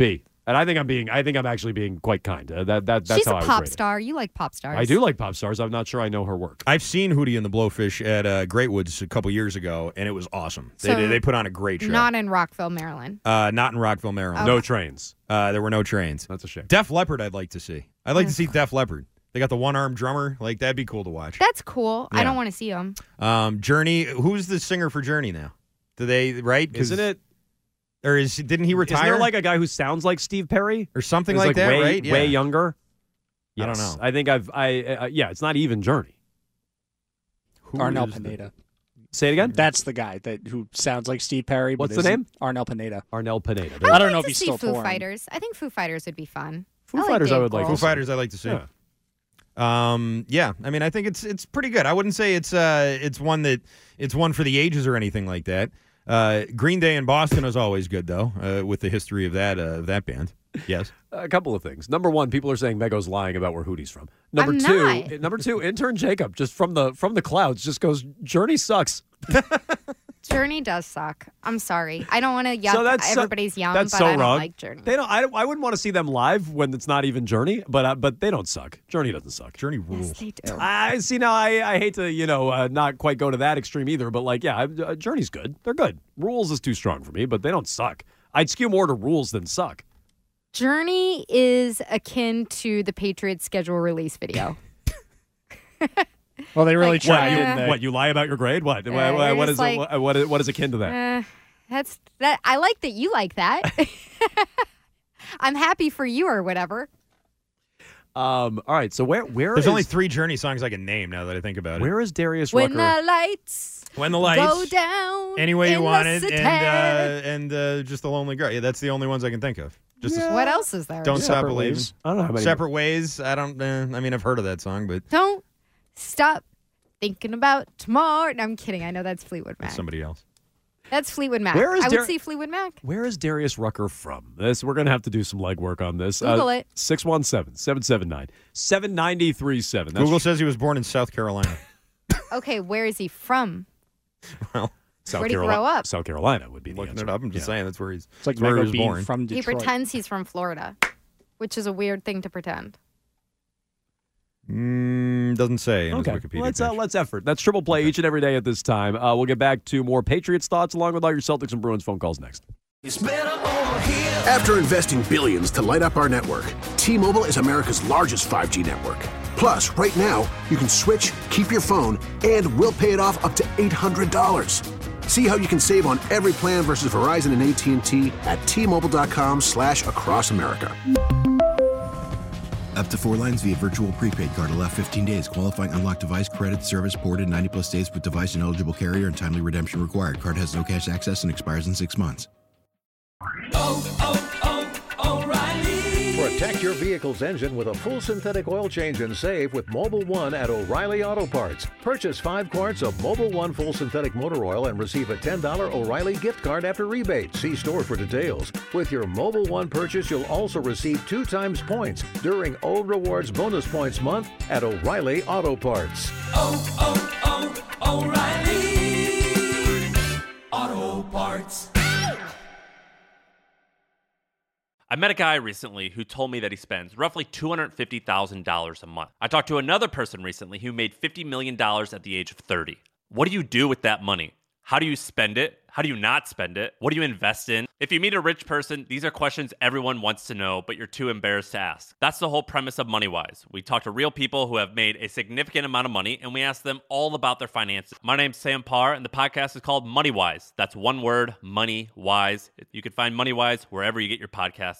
[SPEAKER 10] And I think I'm actually being quite kind. That's
[SPEAKER 12] She's
[SPEAKER 10] how
[SPEAKER 12] a
[SPEAKER 10] I would
[SPEAKER 12] pop
[SPEAKER 10] rate it.
[SPEAKER 12] star. You like pop stars.
[SPEAKER 10] I do like pop stars. I'm not sure I know her work.
[SPEAKER 11] I've seen Hootie and the Blowfish at Great Woods a couple years ago, and it was awesome. They put on a great show.
[SPEAKER 12] Not in Rockville, Maryland.
[SPEAKER 11] Not in Rockville, Maryland.
[SPEAKER 10] No trains.
[SPEAKER 11] There were no trains.
[SPEAKER 10] That's a shame.
[SPEAKER 11] Def Leppard I'd like to see. I'd like to see Def Leppard. They got the one-armed drummer. Like, that'd be cool to watch.
[SPEAKER 12] That's cool.
[SPEAKER 11] Yeah.
[SPEAKER 12] I don't want to see them.
[SPEAKER 11] Journey. Who's the singer for Journey now? Do they, right?
[SPEAKER 10] Isn't it?
[SPEAKER 11] Or didn't he retire?
[SPEAKER 10] Isn't there like a guy who sounds like Steve Perry?
[SPEAKER 11] Or something like that, right?
[SPEAKER 10] Way younger?
[SPEAKER 11] I don't
[SPEAKER 10] Yes.
[SPEAKER 11] know.
[SPEAKER 10] I think yeah, it's not even Journey.
[SPEAKER 14] Arnel Pineda.
[SPEAKER 10] Say it again?
[SPEAKER 14] That's the guy who sounds like Steve Perry.
[SPEAKER 10] What's
[SPEAKER 14] but
[SPEAKER 10] the
[SPEAKER 14] isn't.
[SPEAKER 10] name?
[SPEAKER 14] Arnel Pineda.
[SPEAKER 10] Arnel Pineda.
[SPEAKER 14] I don't know
[SPEAKER 12] I'd
[SPEAKER 14] if he's
[SPEAKER 12] see
[SPEAKER 14] still
[SPEAKER 12] Foo
[SPEAKER 14] touring.
[SPEAKER 12] Fighters. I think Foo Fighters would be fun.
[SPEAKER 10] Foo Fighters I would like
[SPEAKER 11] Foo Fighters I'd like to see.
[SPEAKER 10] Yeah.
[SPEAKER 11] Yeah, I mean, I think it's pretty good. I wouldn't say it's one for the ages or anything like that. Green Day in Boston is always good though, with the history of that band. Yes,
[SPEAKER 10] a couple of things. Number one, people are saying Mego's lying about where Hootie's from.
[SPEAKER 12] I'm not.
[SPEAKER 10] Number two, intern Jacob just from the clouds just goes, Journey sucks.
[SPEAKER 12] Journey does suck. I'm sorry. I don't want to yell.
[SPEAKER 10] So that's
[SPEAKER 12] Everybody's young,
[SPEAKER 10] that's
[SPEAKER 12] but
[SPEAKER 10] so
[SPEAKER 12] I don't
[SPEAKER 10] wrong.
[SPEAKER 12] like Journey.
[SPEAKER 10] They don't. I wouldn't want to see them live when it's not even Journey. But they don't suck. Journey doesn't suck.
[SPEAKER 11] Journey rules.
[SPEAKER 12] Yes, they do.
[SPEAKER 10] I see now. I hate to not quite go to that extreme either. But like Journey's good. They're good. Rules is too strong for me, but they don't suck. I'd skew more to Rules than suck.
[SPEAKER 12] Journey is akin to the Patriots schedule release video.
[SPEAKER 14] Well, they really tried, didn't they?
[SPEAKER 10] What, you lie about your grade? What?
[SPEAKER 12] you're
[SPEAKER 10] What
[SPEAKER 12] just
[SPEAKER 10] is what is akin to that?
[SPEAKER 12] That's that. I like that you like that. I'm happy for you or whatever.
[SPEAKER 10] All right. So where
[SPEAKER 11] There's
[SPEAKER 10] is,
[SPEAKER 11] only 3 Journey songs I can name now that I think about it.
[SPEAKER 10] where is Darius
[SPEAKER 12] When
[SPEAKER 10] Rucker?
[SPEAKER 12] the lights go down.
[SPEAKER 11] Any Way You
[SPEAKER 12] in
[SPEAKER 11] Want
[SPEAKER 12] the
[SPEAKER 11] It,
[SPEAKER 12] city.
[SPEAKER 11] and just The Lonely Girl. Yeah, that's the only ones I can think of. Just
[SPEAKER 12] What else is there?
[SPEAKER 11] Don't Stop
[SPEAKER 14] Separate
[SPEAKER 11] Believing.
[SPEAKER 14] Ways.
[SPEAKER 10] I don't know how many.
[SPEAKER 11] Separate Ways. I don't. I mean, I've heard of that song, but
[SPEAKER 12] Don't stop thinking about tomorrow. No, I'm kidding. I know that's Fleetwood Mac.
[SPEAKER 11] that's somebody else.
[SPEAKER 12] That's Fleetwood Mac.
[SPEAKER 10] Where is
[SPEAKER 12] I would see Fleetwood Mac.
[SPEAKER 10] Where is Darius Rucker from? We're gonna have to do some legwork on this.
[SPEAKER 12] Google it.
[SPEAKER 10] 617-779-7937.
[SPEAKER 11] Google says he was born in South Carolina.
[SPEAKER 12] Okay, where is he from?
[SPEAKER 11] Well,
[SPEAKER 12] Where'd he grow up?
[SPEAKER 10] South Carolina would be the
[SPEAKER 11] looking
[SPEAKER 10] answer.
[SPEAKER 11] it up. I'm just saying that's where he's.
[SPEAKER 14] It's like
[SPEAKER 11] that's where he
[SPEAKER 14] Mego
[SPEAKER 11] was
[SPEAKER 14] being
[SPEAKER 11] born.
[SPEAKER 14] from
[SPEAKER 12] He
[SPEAKER 14] Detroit.
[SPEAKER 12] pretends he's from Florida, which is a weird thing to pretend.
[SPEAKER 11] Doesn't say in his
[SPEAKER 10] Okay,
[SPEAKER 11] Wikipedia
[SPEAKER 10] let's
[SPEAKER 11] page.
[SPEAKER 10] let's effort. That's Triple Play each and every day at this time. We'll get back to more Patriots thoughts along with all your Celtics and Bruins phone calls next.
[SPEAKER 3] After investing billions to light up our network, T-Mobile is America's largest 5G network. Plus, right now, you can switch, keep your phone, and we'll pay it off up to $800. See how you can save on every plan versus Verizon and AT&T at T-Mobile.com/across America.
[SPEAKER 4] Up to 4 lines via virtual prepaid card. Allow 15 days. Qualifying unlocked device credit service ported 90+ days with device and eligible carrier and timely redemption required. Card has no cash access and expires in 6 months.
[SPEAKER 8] Protect your vehicle's engine with a full synthetic oil change and save with Mobil 1 at O'Reilly Auto Parts. Purchase 5 quarts of Mobil 1 full synthetic motor oil and receive a $10 O'Reilly gift card after rebate. See store for details. With your Mobil 1 purchase, you'll also receive 2 times points during O Rewards Bonus Points Month at O'Reilly Auto Parts.
[SPEAKER 6] O'Reilly Auto Parts.
[SPEAKER 5] I met a guy recently who told me that he spends roughly $250,000 a month. I talked to another person recently who made $50 million at the age of 30. What do you do with that money? How do you spend it? How do you not spend it? What do you invest in? If you meet a rich person, these are questions everyone wants to know, but you're too embarrassed to ask. That's the whole premise of MoneyWise. We talk to real people who have made a significant amount of money, and we ask them all about their finances. My name's Sam Parr, and the podcast is called MoneyWise. That's one word, MoneyWise. You can find MoneyWise wherever you get your podcasts.